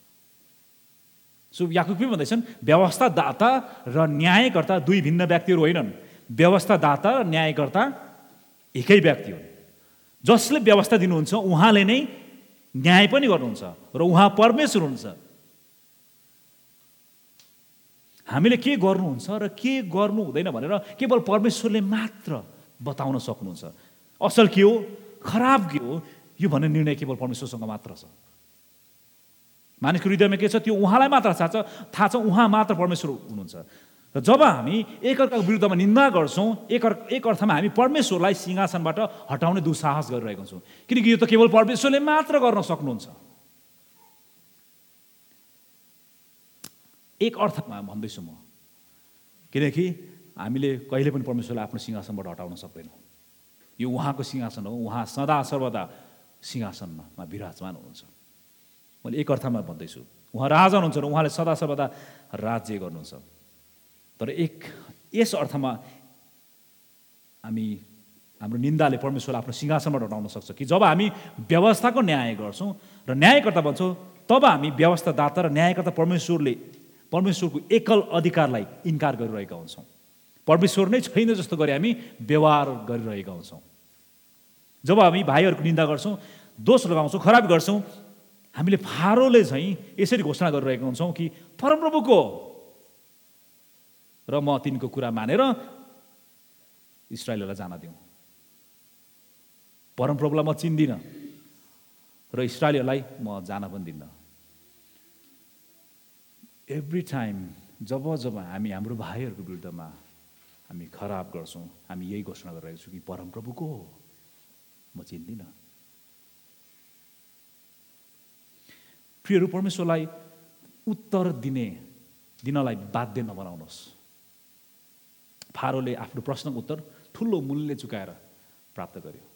सो याकुब के भन्दैछन्, व्यवस्थादाता र न्यायकर्ता दुई भिन्न व्यक्तिहरू होइनन्। व्यवस्थादाता र न्यायकर्ता एकै व्यक्ति हुन्। जसले व्यवस्था दिनुहुन्छ उहाँले नै न्याय पनि गर्नुहुन्छ र उहाँ परमेश्वर हुनुहुन्छ। हामीले के गर्नुहुन्छ र के गर्नु हुँदैन भनेर केवल परमेश्वरले मात्र बताउन सक्नुहुन्छ। असल के हो, खराब के हो, यो भन्ने निर्णय केवल परमेश्वरसँग मात्र छ। मानिसको हृदयमा के छ त्यो उहाँलाई मात्र थाहा छ, उहाँ मात्र परमेश्वर हुनुहुन्छ। र जब हामी एकअर्काको विरुद्धमा निन्दा गर्छौँ, एक अर्थमा हामी परमेश्वरलाई सिंहासनबाट हटाउने दुस्साहस गरिरहेका छौँ, किनकि यो त केवल परमेश्वरले मात्र गर्न सक्नुहुन्छ। एक अर्थमा भन्दैछु म, किनकि हामीले कहिले पनि परमेश्वरलाई आफ्नो सिंहासनबाट हटाउन सक्दैनौँ। यो उहाँको सिंहासन हो, उहाँ सदा सर्वदा सिंहासनमा विराजमान हुनुहुन्छ। मैले एक अर्थमा भन्दैछु, उहाँ राजा हुनुहुन्छ र उहाँले सदा सर्वदा राज्य गर्नुहुन्छ। तर यस अर्थमा हाम्रो निन्दाले परमेश्वरलाई आफ्नो सिंहासनबाट हटाउन सक्छ कि जब हामी व्यवस्थाको न्याय गर्छौँ र न्यायकर्ता भन्छौँ, तब हामी व्यवस्थादाता र न्यायकर्ता परमेश्वरको एकल अधिकारलाई इन्कार गरिरहेका हुन्छौँ। परमेश्वर नै छैन जस्तो गरी हामी व्यवहार गरिरहेका हुन्छौँ। जब हामी भाइहरूको निन्दा गर्छौँ, दोष लगाउँछौँ, खराब गर्छौँ, हामीले फारोले चाहिँ यसरी घोषणा गरिरहेका हुन्छौँ कि परमप्रभुको र म तिनको कुरा मानेर इस्राएललाई जान दिउँ। परमप्रभुलाई म चिन्दिनँ र इस्राएललाई म जान पनि दिन्न। एभ्री टाइम जब हामी हाम्रो भाइहरूको विरुद्धमा हामी खराब गर्छौँ, हामी यही घोषणा गरिरहेको छौँ कि परमप्रभुको हो, म चिन्दिनँ। प्रियहरू, परमेश्वरलाई उत्तर दिनलाई बाध्य नबनाउनुहोस्। फारोले आफ्नो प्रश्नको उत्तर ठुलो मूल्य चुकाएर प्राप्त गर्यो।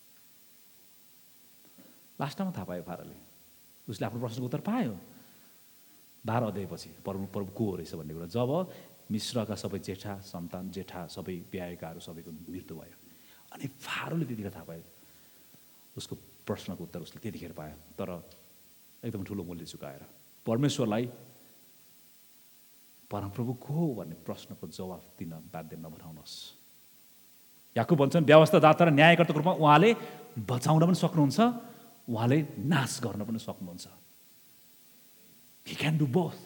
लास्टमा थाहा पायो फारोले, उसले आफ्नो प्रश्नको उत्तर पायो 12 अध्यायपछि परमप्रभु को रहेछ भन्ने कुरा। जब मिश्रका सबै जेठा सबै ब्याएकाहरू सबैको मृत्यु भयो, अनि फारोले त्यतिखेर थाहा पायो, उसको प्रश्नको उत्तर उसले त्यतिखेर पायो। तर एकदम ठुलो मूल्य चुकाएर परमेश्वरलाई परमप्रभु को हो भन्ने प्रश्नको जवाफ दिन बाध्य नबनाउनुहोस्। याकुब भन्छन्, व्यवस्थादाता र न्यायकर्ताको रूपमा उहाँले बचाउन पनि सक्नुहुन्छ, उहाँले नाश गर्न पनि सक्नुहुन्छ। He can do both.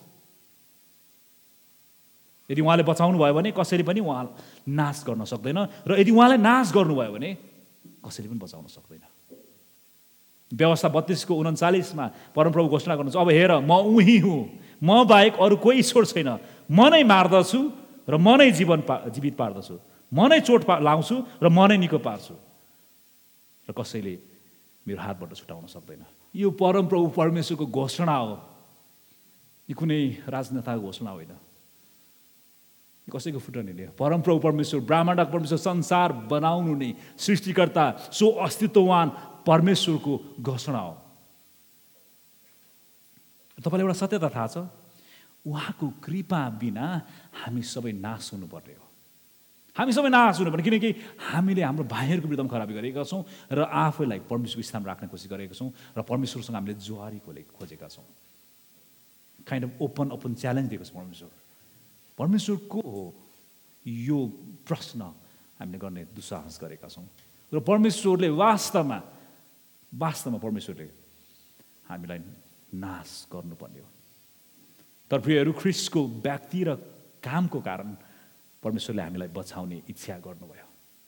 यदि उहाँले बचाउनु भयो भने कसरी पनि उहाँ नाश गर्न सक्दैन, र यदि उहाँले नाश गर्नुभयो भने कसरी पनि बचाउन सक्दैन। व्यवस्था 32:39 परमप्रभु घोषणा गर्नुहुन्छ, अब हेर म उही हुँ, म बाहेक अरू कोही ईश्वर छैन, म नै मार्दछु र म नै जीवित पार्दछु, म नै चोट लाउँछु र म नै निको पार्छु र कसैले मेरो हातबाट छुटाउन सक्दैन। यो परमप्रभु परमेश्वरको घोषणा हो, यो कुनै राजनेताको घोषणा होइन, कसैको फुटनी। परमप्रभु परमेश्वर, ब्रह्माण्डको परमेश्वर, संसार बनाउनु नै सृष्टिकर्ता, सो अस्तित्ववान परमेश्वरको घोषणा हो। तपाईँलाई एउटा सत्यता थाहा छ, उहाँको कृपा बिना हामी सबै नाश हुनुपर्ने हो। हामी सबै नाश हुनुपर्ने, किनकि हामीले हाम्रो भाइहरूको विरुद्धमा खराबी गरेका छौँ र आफैलाई परमेश्वरको स्थानमा राख्ने कोसिस गरेका छौँ र परमेश्वरसँग हामीले जुहारी खोजेका छौँ। काइन्ड अफ ओपन च्यालेन्ज दिएको छ परमेश्वर। परमेश्वर को हो, यो प्रश्न हामीले गर्ने दुस्साहस गरेका छौँ र परमेश्वरले वास्तवमा परमेश्वरले हामीलाई नाश गर्नुपर्ने हो। तर प्रियहरू, ख्रिस्टको व्यक्ति र कामको कारण परमेश्वरले हामीलाई बचाउने इच्छा गर्नुभयो।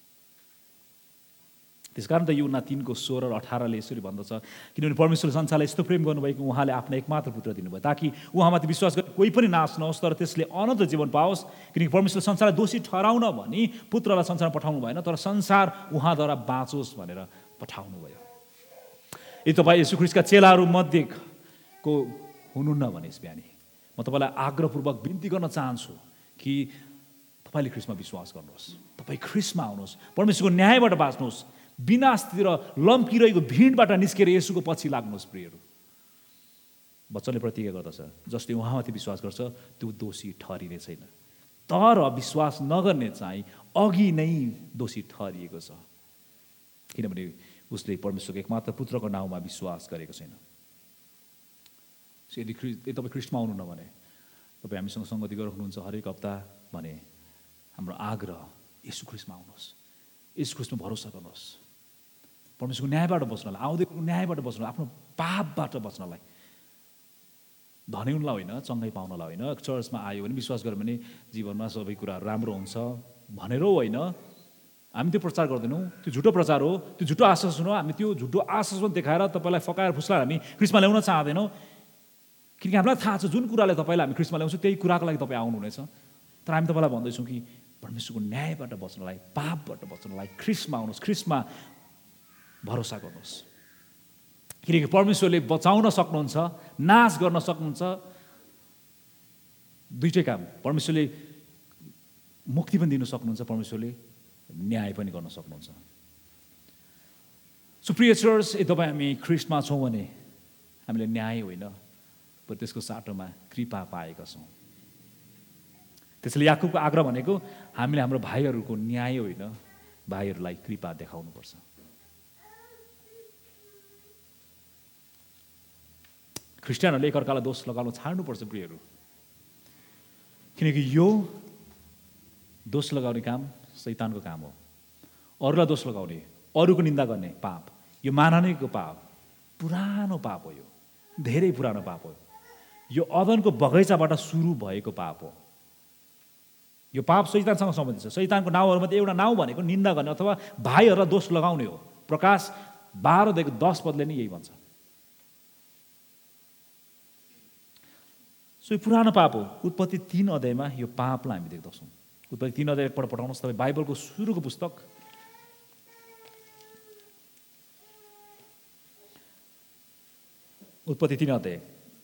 त्यसकारण त यूहन्ना 3:16 र 18 यसरी भन्दछ, किनभने परमेश्वरले संसारलाई यस्तो प्रेम गर्नुभयो कि उहाँले आफ्नो एकमात्र पुत्र दिनुभयो, ताकि उहाँमाथि विश्वास गर्ने कोही पनि नाश नहोस् तर त्यसले अनन्त जीवन पाओस्। किनकि परमेश्वरले संसारलाई दोषी ठहराउन भनी पुत्रलाई संसारमा पठाउनु भएन, तर संसार उहाँद्वारा बाँचोस् भनेर पठाउनु भयो। यदि तपाईँ येशू ख्रिस्टका चेलाहरू मध्येको हुनुहुन्न भने यस बिहानी म तपाईँलाई आग्रहपूर्वक बिन्ती गर्न चाहन्छु कि तपाईँले ख्रिस्टमा विश्वास गर्नुहोस्, तपाईँ ख्रिस्टमा आउनुहोस्, परमेश्वरको न्यायबाट बाँच्नुहोस्, विनाशतिर लम्किरहेको भिडबाट निस्केर येशूको पछि लाग्नुहोस्। प्रियहरू, वचनले प्रतिज्ञा गर्दछ, जसले उहाँमाथि विश्वास गर्छ त्यो दोषी ठहरिने छैन, तर विश्वास नगर्ने चाहिँ अघि नै दोषी ठहरिएको छ, किनभने उसले परमेश्वरको एकमात्र पुत्रको नाउँमा विश्वास गरेको छैन। यदि तपाईँ ख्रिस्टमा आउनुहुन्न भने तपाईँ हामीसँग सङ्गति गर्नुहुन्छ हरेक हप्ता भने हाम्रो आग्रह येशू ख्रिस्टमा आउनुहोस्, येशू ख्रिस्टमा भरोसा गर्नुहोस्, परमेश्वरको न्यायबाट बच्नलाई, आउँदैको न्यायबाट बच्नलाई, आफ्नो पापबाट बच्नलाई, धनी हुनलाई होइन, चङ्गाइ पाउनलाई होइन, चर्चमा आयो भने विश्वास गर्यो भने जीवनमा सबै कुराहरू राम्रो हुन्छ भनेर होइन। हामी त्यो प्रचार गर्दैनौँ, त्यो झुटो प्रचार हो, त्यो झुटो आश्वासन हो। हामी त्यो झुटो आश्वासन देखाएर तपाईँलाई फकाएर फुस्लाएर हामी ख्रिस्टमा ल्याउन चाहँदैनौँ, किनकि हामीलाई थाहा छ जुन कुराले तपाईँलाई हामी ख्रिस्टमा ल्याउँछौँ त्यही कुराको लागि तपाईँ आउनुहुनेछ। तर हामी तपाईँलाई भन्दैछौँ कि परमेश्वरको न्यायबाट बच्नलाई, पापबाट बच्नलाई ख्रिस्टमा आउनुहोस्, ख्रिस्टमा भरोसा गर्नुहोस्, किनकि परमेश्वरले बचाउन सक्नुहुन्छ, नाश गर्न सक्नुहुन्छ। दुईटै काम, परमेश्वरले मुक्ति पनि दिन सक्नुहुन्छ, परमेश्वरले न्याय पनि गर्न सक्नुहुन्छ। सुप्रिय चर्च, तपाईँ हामी ख्रिस्टमा छौँ भने हामीले न्याय होइन तर त्यसको साटोमा कृपा पाएका छौँ। त्यसैले याकुबको आग्रह भनेको हामीले हाम्रो भाइहरूको न्याय होइन, भाइहरूलाई कृपा देखाउनुपर्छ। ख्रिस्टियनहरूले एकअर्कालाई दोष लगाउन छाड्नुपर्छ प्रियहरू, किनकि यो दोष लगाउने काम शैतानको काम हो। अरूलाई दोष लगाउने, अरूको निन्दा गर्ने पाप, यो माननीयको पाप पुरानो पाप हो, यो धेरै पुरानो पाप हो। यो अदनको बगैँचाबाट सुरु भएको पाप हो। यो पाप शैतानसँग सम्बन्धित छ। शैतानको नाउँहरूमध्ये एउटा नाउँ भनेको निन्दा गर्ने अथवा भाइहरूलाई दोष लगाउने हो। प्रकाश 12:10 पदले नै यही भन्छ। सो यो पुरानो पाप हो। उत्पत्ति 3 अध्यायमा यो पापलाई हामी देख्दछौँ। उत्पत्ति 3 अध्याय एकपल्ट पठाउनुहोस् तपाईँ, बाइबलको सुरुको पुस्तक उत्पत्ति 3 अध्याय।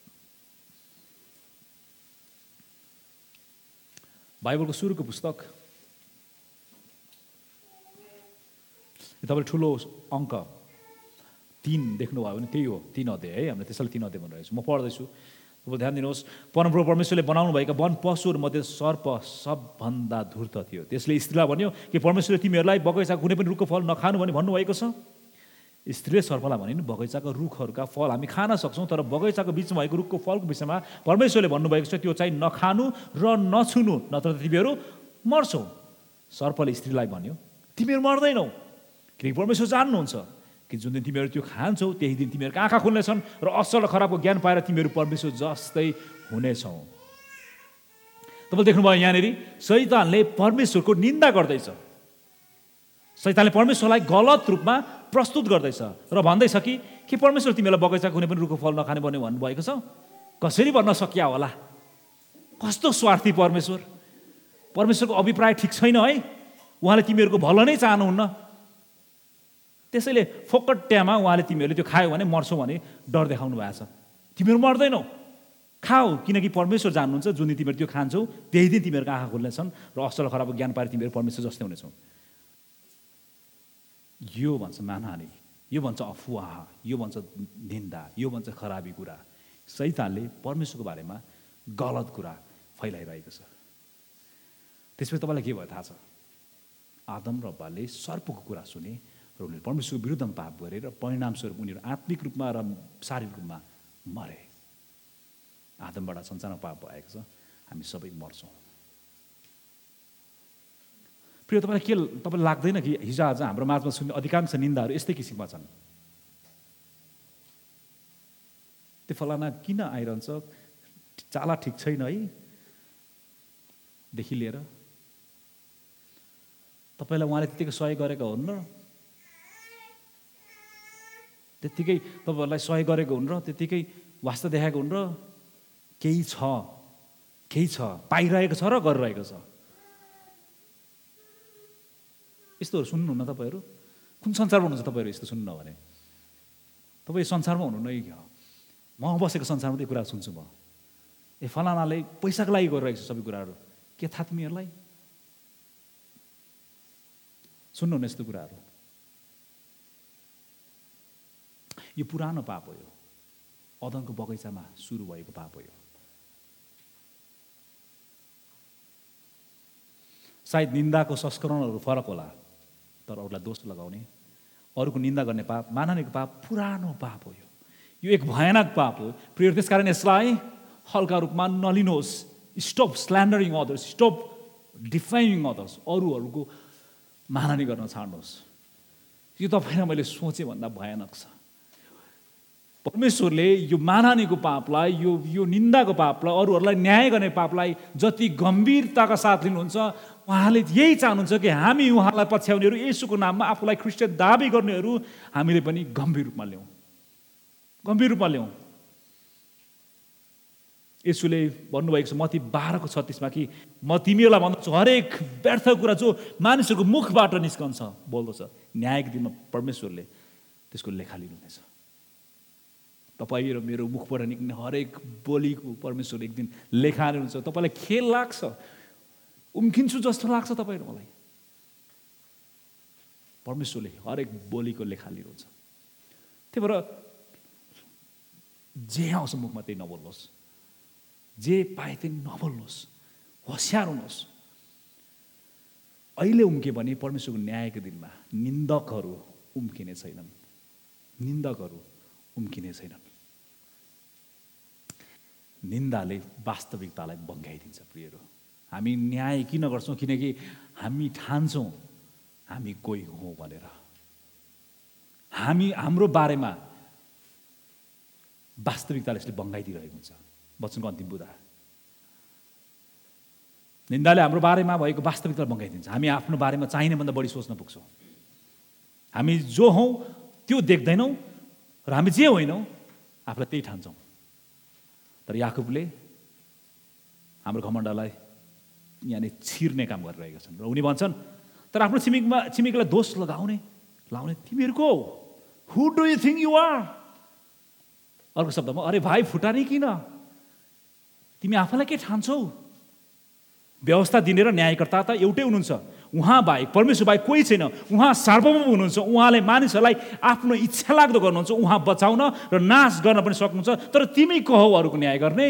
बाइबलको सुरुको पुस्तक, तपाईँले ठुलो अङ्क 3 देख्नुभयो भने त्यही हो, 3 अध्याय है। हामीले त्यसैले 3 अध्याय भनिरहेको छु। म पढ्दैछु, तपाईँ ध्यान दिनुहोस्। परमप्रभु परमेश्वरले बनाउनुभएका वन पशुहरूमध्ये सर्प सबभन्दा धूर्त थियो। त्यसले स्त्रीलाई भन्यो कि परमेश्वरले तिमीहरूलाई बगैँचाको कुनै पनि रुखको फल नखानु भनी भन्नुभएको छ। स्त्रीले सर्पलाई भनिन्, बगैँचाको रुखहरूका फल हामी खान सक्छौँ, तर बगैँचाको बिचमा भएको रुखको फलको विषयमा परमेश्वरले भन्नुभएको छ त्यो चाहिँ नखानु र नछुनु, नत्र तिमीहरू मर्छौ। सर्पले स्त्रीलाई भन्यो, तिमीहरू मर्दैनौ, किनकि परमेश्वर जान्नुहुन्छ कि जुन दिन तिमीहरू त्यो खान्छौ त्यही दिन तिमीहरूको आँखा खुल्नेछन् र असल र खराबको ज्ञान पाएर तिमीहरू परमेश्वर जस्तै हुनेछौ। तपाईँले देख्नुभयो यहाँनिर शैतानले परमेश्वरको निन्दा गर्दैछ। शैतानले परमेश्वरलाई गलत रूपमा प्रस्तुत गर्दैछ र भन्दैछ कि परमेश्वर तिमीलाई बगैँचाको कुनै पनि रुखको फल नखाने भन्ने भन्नुभएको छ। कसरी भन्न सकिया होला? कस्तो स्वार्थी परमेश्वर! परमेश्वरको अभिप्राय ठिक छैन है। उहाँले तिमीहरूको भलो नै चाहनुहुन्न। त्यसैले फोकट्यामा उहाँले तिमीहरूले त्यो खायो भने मर्छौ भने डर देखाउनु भएको छ। तिमीहरू मर्दैनौ, खाऊ, किनकि परमेश्वर जान्नुहुन्छ जुन दिन तिमीहरू त्यो खान्छौ त्यही दिन तिमीहरूको आँखा खुल्नेछन् र असल खराबको ज्ञान पाएर तिमीहरू परमेश्वर जस्तै हुनेछौ। यो भन्छ मानहानि, यो भन्छ अफवाह, यो भन्छ निन्दा, यो भन्छ खराबी कुरा। शैतानले परमेश्वरको बारेमा गलत कुरा फैलाइरहेको छ। त्यसपछि तपाईँलाई के भयो थाहा छ? आदम र हव्वाले सर्पको कुरा सुने र उनीहरू परमेश्वरको विरुद्धमा पाप गरे र परिणामस्वरूप उनीहरू आत्मिक रूपमा र शारीरिक रूपमा मरे। आदमबाट संसारमा पाप भएको छ, हामी सबै मर्छौँ। प्रिय तपाईँलाई लाग्दैन कि हिजो आज हाम्रो माझमा सुन्ने अधिकांश निन्दाहरू यस्तै किसिममा छन्? त्यो फलाना किन आइरहन्छ, चाला ठिक छैन है देखि लिएर तपाईँलाई उहाँले त्यतिकै सहयोग गरेका हुन् र त्यतिकै तपाईँहरूलाई सहयोग गरेको हुन् र त्यतिकै वास्ता देखाएको हुन् र केही छ, पाइरहेको छ र गरिरहेको छ। यस्तोहरू सुन्नुहुन्न तपाईँहरू? कुन संसारमा हुनुहुन्छ तपाईँहरू यस्तो सुन्नु भने? तपाईँ संसारमा हुनुहुन्न कि? म बसेको संसारमा त्यो कुरा सुन्छु म। फलानाले पैसाको लागि गरिरहेको छ सबै कुराहरू। के थाहा तिमीहरूलाई? सुन्नुहुन्न यस्तो कुराहरू? यो पुरानो पाप हो। यो अदनको बगैँचामा सुरु भएको पाप हो। यो सायद निन्दाको संस्करणहरू फरक होला, तर अरूलाई दोष लगाउने, अरूको निन्दा गर्ने पाप, मानहानिको पाप पुरानो पाप हो। यो एक भयानक पाप हो प्रिय। त्यसकारण यसलाई हल्का रूपमा नलिनुहोस्। Stop slandering others, stop defaming others. अरूहरूको मानहानि गर्न छाड्नुहोस्। यो तपाईँलाई मैले सोचेँ भन्दा भयानक छ। परमेश्वरले यो मानहानिको पापलाई, यो निन्दाको पापलाई, अरूहरूलाई न्याय गर्ने पापलाई जति गम्भीरताका साथ लिनुहुन्छ, उहाँले यही चाहनुहुन्छ कि हामी उहाँलाई पछ्याउनेहरू, येशूको नाममा आफूलाई ख्रिस्टियन दाबी गर्नेहरू हामीले पनि गम्भीर रूपमा ल्याउँ। येशूले भन्नुभएको छ मत्ती 12:36 कि म तिमीहरूलाई भन्दछु हरेक व्यर्थ कुरा जो मानिसहरूको मुखबाट निस्कन्छ बोल्दछ, न्यायको दिनमा परमेश्वरले त्यसको लेखा लिनुहुनेछ। तपाईँ र मेरो मुखबाट निक्लिने हरेक बोलीको परमेश्वरले एक दिन लेखा लिनुहुन्छ। तपाईँलाई खेल लाग्छ, उम्किन्छु जस्तो लाग्छ तपाईँ र मलाई? परमेश्वरले हरेक बोलीको लेखा लिनुहुन्छ। त्यही भएर जे आउँछ मुखमा त्यही नबोल्नुहोस्, जे पाए त्यही नबोल्नुहोस्, होसियार हुनुहोस्। अहिले उम्के भने परमेश्वरको न्यायको दिनमा निन्दकहरू उम्किने छैनन्। निन्दाले वास्तविकतालाई बङ्गाइदिन्छ प्रियहरू। हामी न्याय किन गर्छौँ? किनकि हामी ठान्छौँ हामी कोही हौँ भनेर। हाम्रो बारेमा वास्तविकताले यसले बङ्गाइदिइरहेको हुन्छ। वचनको अन्तिम बुँदा निन्दाले हाम्रो बारेमा भएको वास्तविकतालाई बङ्गाइदिन्छ। हामी आफ्नो बारेमा चाहिने भन्दा बढी सोच्न पुग्छौँ। हामी जो हौँ त्यो देख्दैनौँ र हामी जे होइनौँ आफूलाई त्यही ठान्छौँ। तर याकुबले हाम्रो घमण्डलाई यहाँनिर छिर्ने काम गरिरहेका छन् र उनी भन्छन् तर आफ्नो छिमेकीलाई दोष लाउने तिमीहरूको who do you think you are? अर्को शब्दमा अरे भाइ फुटानी किन? तिमी आफूलाई के ठान्छौ? व्यवस्था दिने र न्यायकर्ता त एउटै हुनुहुन्छ। उहाँ बाहेक, परमेश्वर बाहेक कोही छैन। उहाँ सार्वभौम हुनुहुन्छ। उहाँले मानिसहरूलाई आफ्नो इच्छा लाग्दो गर्नुहुन्छ। उहाँ बचाउन र नाश गर्न पनि सक्नुहुन्छ। तर तिमी को हौ अरूको न्याय गर्ने?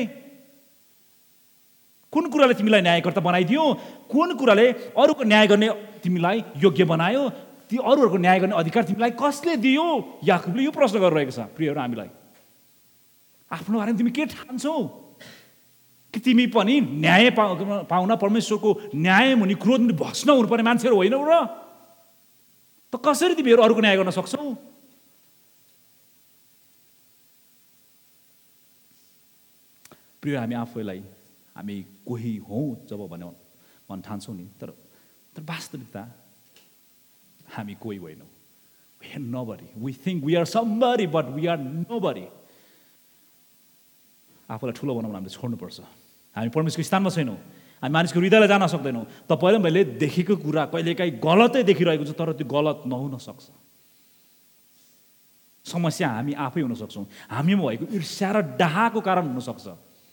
कुन कुराले तिमीलाई न्यायकर्ता बनाइदियो? कुन कुराले अरूको न्याय गर्ने तिमीलाई योग्य बनायो? ती अरूहरूको न्याय गर्ने अधिकार तिमीलाई कसले दियो? याकुबले यो प्रश्न गरिरहेको छ प्रियहरू हामीलाई। आफ्नो बारेमा तिमी के ठान्छौ? कि तिमी पनि न्याय पाउन परमेश्वरको न्याय मुनि क्रोध मुनि भस्न हुनुपर्ने मान्छेहरू होइनौ र? त कसरी तिमीहरू अरूको न्याय गर्न सक्छौ? प्रिय, हामी कोही हौँ जब भन्न ठान्छौँ नि, तर वास्तविकता हामी कोही होइनौँ। We are nobody. We think we are somebody, but we are nobody. आफूलाई ठुलो बनाउन हामीले छोड्नुपर्छ। हामी परमेश्वरको स्थानमा छैनौँ, हामी मानिसको हृदयलाई जान सक्दैनौँ। तपाईँले मैले देखेको कुरा कहिलेकाहीँ गलतै देखिरहेको छु, तर त्यो गलत नहुन सक्छ। समस्या हामी आफै हुन सक्छौँ, हामीमा भएको ईर्ष्या र डाहाको कारण हुनसक्छ।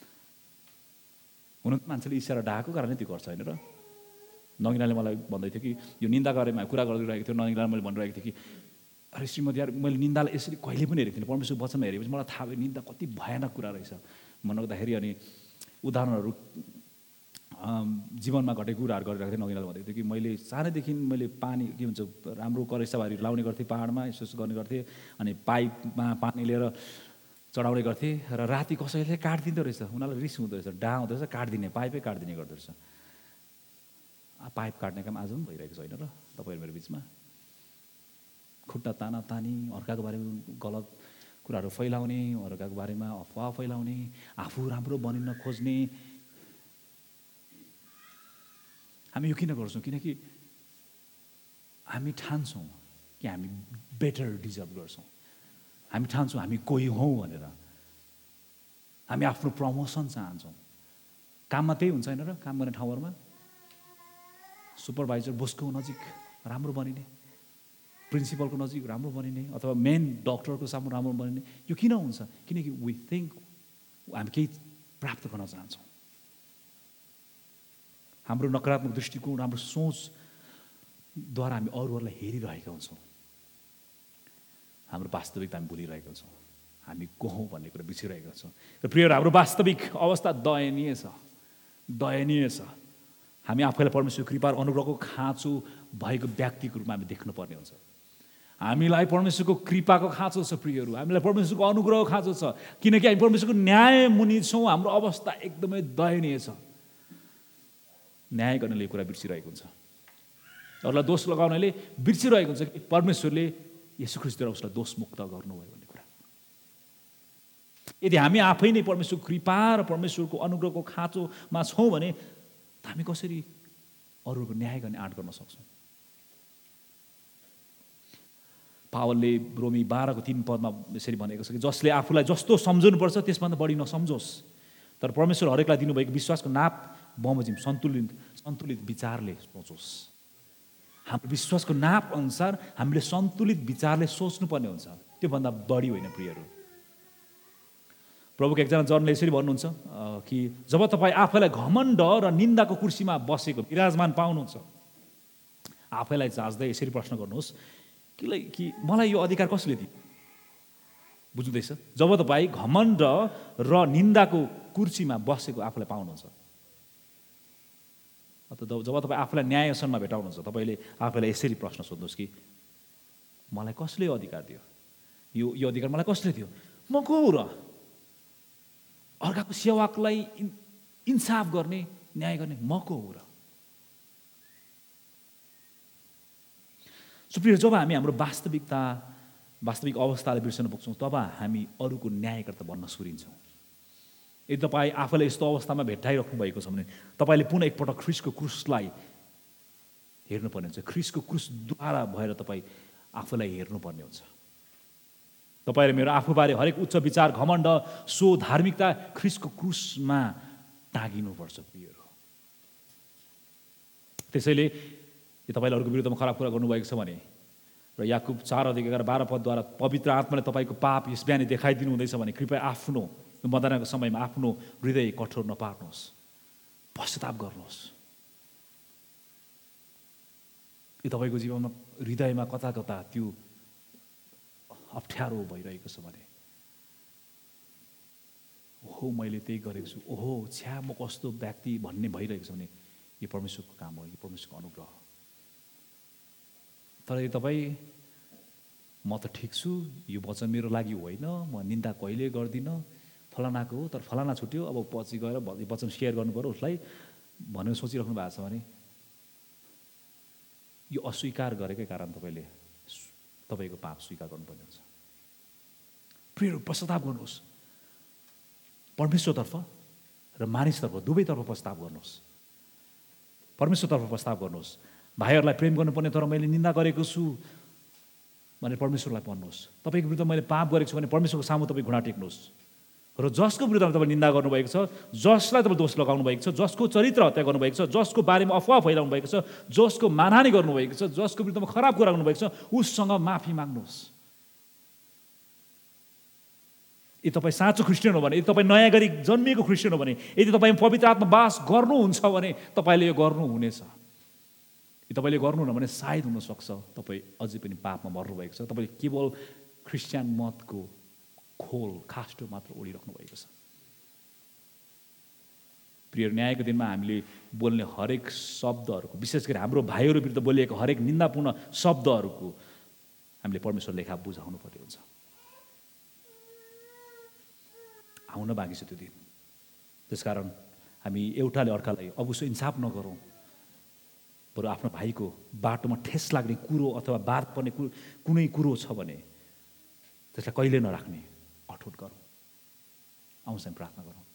हुन त मान्छेले ईर्ष्या र डाहाको कारणले त्यो गर्छ होइन र। नगिनाले मलाई भन्दै थियो कि यो निन्दाको बारेमा कुरा गरिरहेको थियो, नगिनाले मैले भनिरहेको थिएँ कि अरे श्रीमती यार मैले निन्दालाई यसरी कहिले पनि हेरेको थिइनँ, परमेश्वर वचनमा हेरेपछि मलाई थाहा भयो निन्दा कति भयानक कुरा रहेछ भन्नुपर्दाखेरि। अनि उदाहरणहरू जीवनमा घटेको कुराहरू गरिरहेको थिएँ। नगिनाले भन्दै थियो कि मैले सानैदेखि मैले पानी के भन्छ राम्रो करेसाबारी लाउने गर्थेँ, पाहाडमा यसो गर्ने गर्थेँ, अनि पाइपमा पानी लिएर चढाउने गर्थेँ र राति कसैले काटिदिँदो रहेछ, उनीहरूलाई रिस हुँदो रहेछ, डा हुँदो रहेछ, काटिदिने पाइपै काटिदिने गर्दो रहेछ। पाइप काट्ने काम आज पनि भइरहेको छ होइन र तपाईँहरू मेरो बिचमा। खुट्टा ताना तानी, अर्काको बारेमा गलत कुराहरू फैलाउने, अर्काको बारेमा अफवाह फैलाउने, आफू राम्रो बनिन खोज्ने। हामी यो किन गर्छौँ? किनकि हामी ठान्छौँ कि हामी बेटर डिजर्भ गर्छौँ, हामी ठान्छौँ हामी कोही हौँ भनेर। हामी आफ्नो प्रमोसन चाहन्छौँ। काममा त्यही हुन्छ होइन र, काम गर्ने ठाउँहरूमा सुपरभाइजर बोसको नजिक राम्रो बनिने, प्रिन्सिपलको नजिक राम्रो बनिने, अथवा मेन डक्टरको सामु राम्रो बनिने। यो किन हुन्छ? किनकि वी थिङ्क हामी केही प्राप्त गर्न चाहन्छौँ। हाम्रो नकारात्मक दृष्टिकोण, हाम्रो सोचद्वारा हामी अरूहरूलाई हेरिरहेका हुन्छौँ। हाम्रो वास्तविकता हामी भुलिरहेका छौँ, हामी को हौँ भन्ने कुरा बिर्सिरहेका छौँ। र प्रियहरू, हाम्रो वास्तविक अवस्था दयनीय छ, दयनीय छ। हामी आफैलाई परमेश्वरको कृपा र अनुग्रहको खाँचो भएको व्यक्तिको रूपमा हामी देख्नुपर्ने हुन्छ। हामीलाई परमेश्वरको कृपाको खाँचो छ प्रियहरू, हामीलाई परमेश्वरको अनुग्रहको खाँचो छ, किनकि हामी परमेश्वरको न्याय मुनि छौँ। हाम्रो अवस्था एकदमै दयनीय छ। न्याय गर्नेले कुरा बिर्सिरहेको हुन्छ, अरूलाई दोष लगाउनेले बिर्सिरहेको हुन्छ कि परमेश्वरले येशू ख्रीष्टद्वारा उसलाई दोषमुक्त गर्नुभयो भन्ने कुरा। यदि हामी आफै नै परमेश्वरको कृपा र परमेश्वरको अनुग्रहको खाँचोमा छौँ भने हामी कसरी अरूको न्याय गर्ने आँट गर्न सक्छौँ? पावलले रोमी 12:3 यसरी भनेको छ कि जसले आफूलाई जस्तो सम्झनुपर्छ त्यसभन्दा बढी नसम्झोस्, तर परमेश्वर हरेकलाई दिनुभएको विश्वासको नाप बमोजिम सन्तुलित विचारले सोचोस्। हाम्रो विश्वासको नाप अनुसार हामीले सन्तुलित विचारले सोच्नुपर्ने हुन्छ, त्योभन्दा बढी होइन प्रियहरू। प्रभुको एकजना जनले यसरी भन्नुहुन्छ कि जब तपाईँ आफैलाई घमण्ड र निन्दाको कुर्सीमा बसेको विराजमान पाउनुहुन्छ, आफैलाई जाँच्दै यसरी प्रश्न गर्नुहोस् कि मलाई यो अधिकार कसले दियो? बुझ्दैछ? जब तपाईँ घमण्ड र निन्दाको कुर्सीमा बसेको आफूलाई पाउनुहुन्छ, अथवा जब तपाईँ आफूलाई न्यायासनमा भेटाउनुहुन्छ, तपाईँले आफैलाई यसरी प्रश्न सोध्नुहोस् कि मलाई कसले अधिकार दियो? यो अधिकार मलाई कसले दियो? म को हो र? अर्काको सेवकलाई इन्साफ गर्ने, न्याय गर्ने म को हो र? सुप्रिय, जब हामी हाम्रो वास्तविक अवस्थालाई बिर्सन पुग्छौँ तब हामी अरूको न्यायकर्ता बन्न सुरिन्छौँ। यदि तपाईँ आफैलाई यस्तो अवस्थामा भेट्टाइराख्नु भएको छ भने तपाईँले पुनः एकपटक ख्रीष्टको क्रुसलाई हेर्नुपर्ने हुन्छ। ख्रीष्टको क्रुसद्वारा भएर तपाईँ आफूलाई हेर्नुपर्ने हुन्छ। तपाईँ र मेरो आफूबारे हरेक उच्च विचार, घमण्ड, धार्मिकता ख्रीष्टको क्रुसमा टाँगिनुपर्छ प्रियहरू। त्यसैले तपाईँले अरूको विरुद्धमा खराब कुरा गर्नुभएको छ भने र याकुब 4:11-12 पवित्र आत्माले तपाईँको पाप यस बिहानै देखाइदिनु हुँदैछ भने कृपया आफ्नो मदनाको समयमा आफ्नो हृदय कठोर नपार्नुहोस्, पश्चाताप गर्नुहोस्। यो तपाईँको जीवनमा हृदयमा कता कता त्यो अप्ठ्यारो भइरहेको छ भने, ओहो मैले त्यही गरेको छु, ओहो छ्या म कस्तो व्यक्ति भन्ने भइरहेको छ भने यो परमेश्वरको काम हो, यो परमेश्वरको अनुग्रह हो। तर तपाईँ म त ठिक छु, यो वचन मेरो लागि होइन, म निन्दा कहिले गर्दिनँ, फलानाको हो, तर फलाना छुट्यो, अब पछि गएर वचन सेयर गर्नु पर्यो उसलाई भनेर सोचिराख्नु भएको छ भने यो अस्वीकार गरेकै कारण तपाईँले तपाईँको पाप स्वीकार गर्नुपर्ने हुन्छ। प्रियहरू, पश्चाताप गर्नुहोस्, परमेश्वरतर्फ र मानिसतर्फ दुवैतर्फ पश्चाताप गर्नुहोस्। परमेश्वरतर्फ पश्चाताप गर्नुहोस्। भाइहरूलाई प्रेम गर्नुपर्ने तर मैले निन्दा गरेको छु भने परमेश्वरलाई भन्नुहोस्। तपाईँको विरुद्ध मैले पाप गरेको छु भने परमेश्वरको सामु तपाईँ घुँडा टेक्नुहोस्। र जसको विरुद्धमा तपाईँ निन्दा गर्नुभएको छ, जसलाई तपाईँ दोष लगाउनु भएको छ, जसको चरित्र हत्या गर्नुभएको छ, जसको बारेमा अफवाह फैलाउनु भएको छ, जसको मानहानि गर्नुभएको छ, जसको विरुद्धमा खराब कुरा गर्नुभएको छ, उससँग माफी माग्नुहोस्। यदि तपाईँ साँचो ख्रिस्टियन हो भने, यदि तपाईँ नयाँ गरी जन्मिएको ख्रिस्टियन हो भने, यदि तपाईँ पवित्र आत्मा वास गर्नुहुन्छ भने तपाईँले यो गर्नुहुनेछ। यदि तपाईँले गर्नुहुन्न भने सायद हुनसक्छ तपाईँ अझै पनि पापमा मर्नुभएको छ, तपाईँले केवल क्रिस्चियन मतको खोल खास्टो मात्र ओढिराख्नु भएको छ। प्रिय, न्यायको दिनमा हामीले बोल्ने हरेक शब्दहरूको, विशेष गरी हाम्रो भाइहरू विरुद्ध बोलिएको हरेक निन्दापूर्ण शब्दहरूको हामीले परमेश्वर लेखा बुझाउनु पर्ने हुन्छ। आउन बाँकी छ त्यो दिन। त्यसकारण हामी एउटाले अर्कालाई अवश्य इन्साफ नगरौँ, बरु आफ्नो भाइको बाटोमा ठेस लाग्ने कुरो अथवा बात पर्ने कुनै कुरो छ भने त्यसलाई कहिले नराख्ने अठोट गरौँ। आउँछ हामी प्रार्थना गरौँ।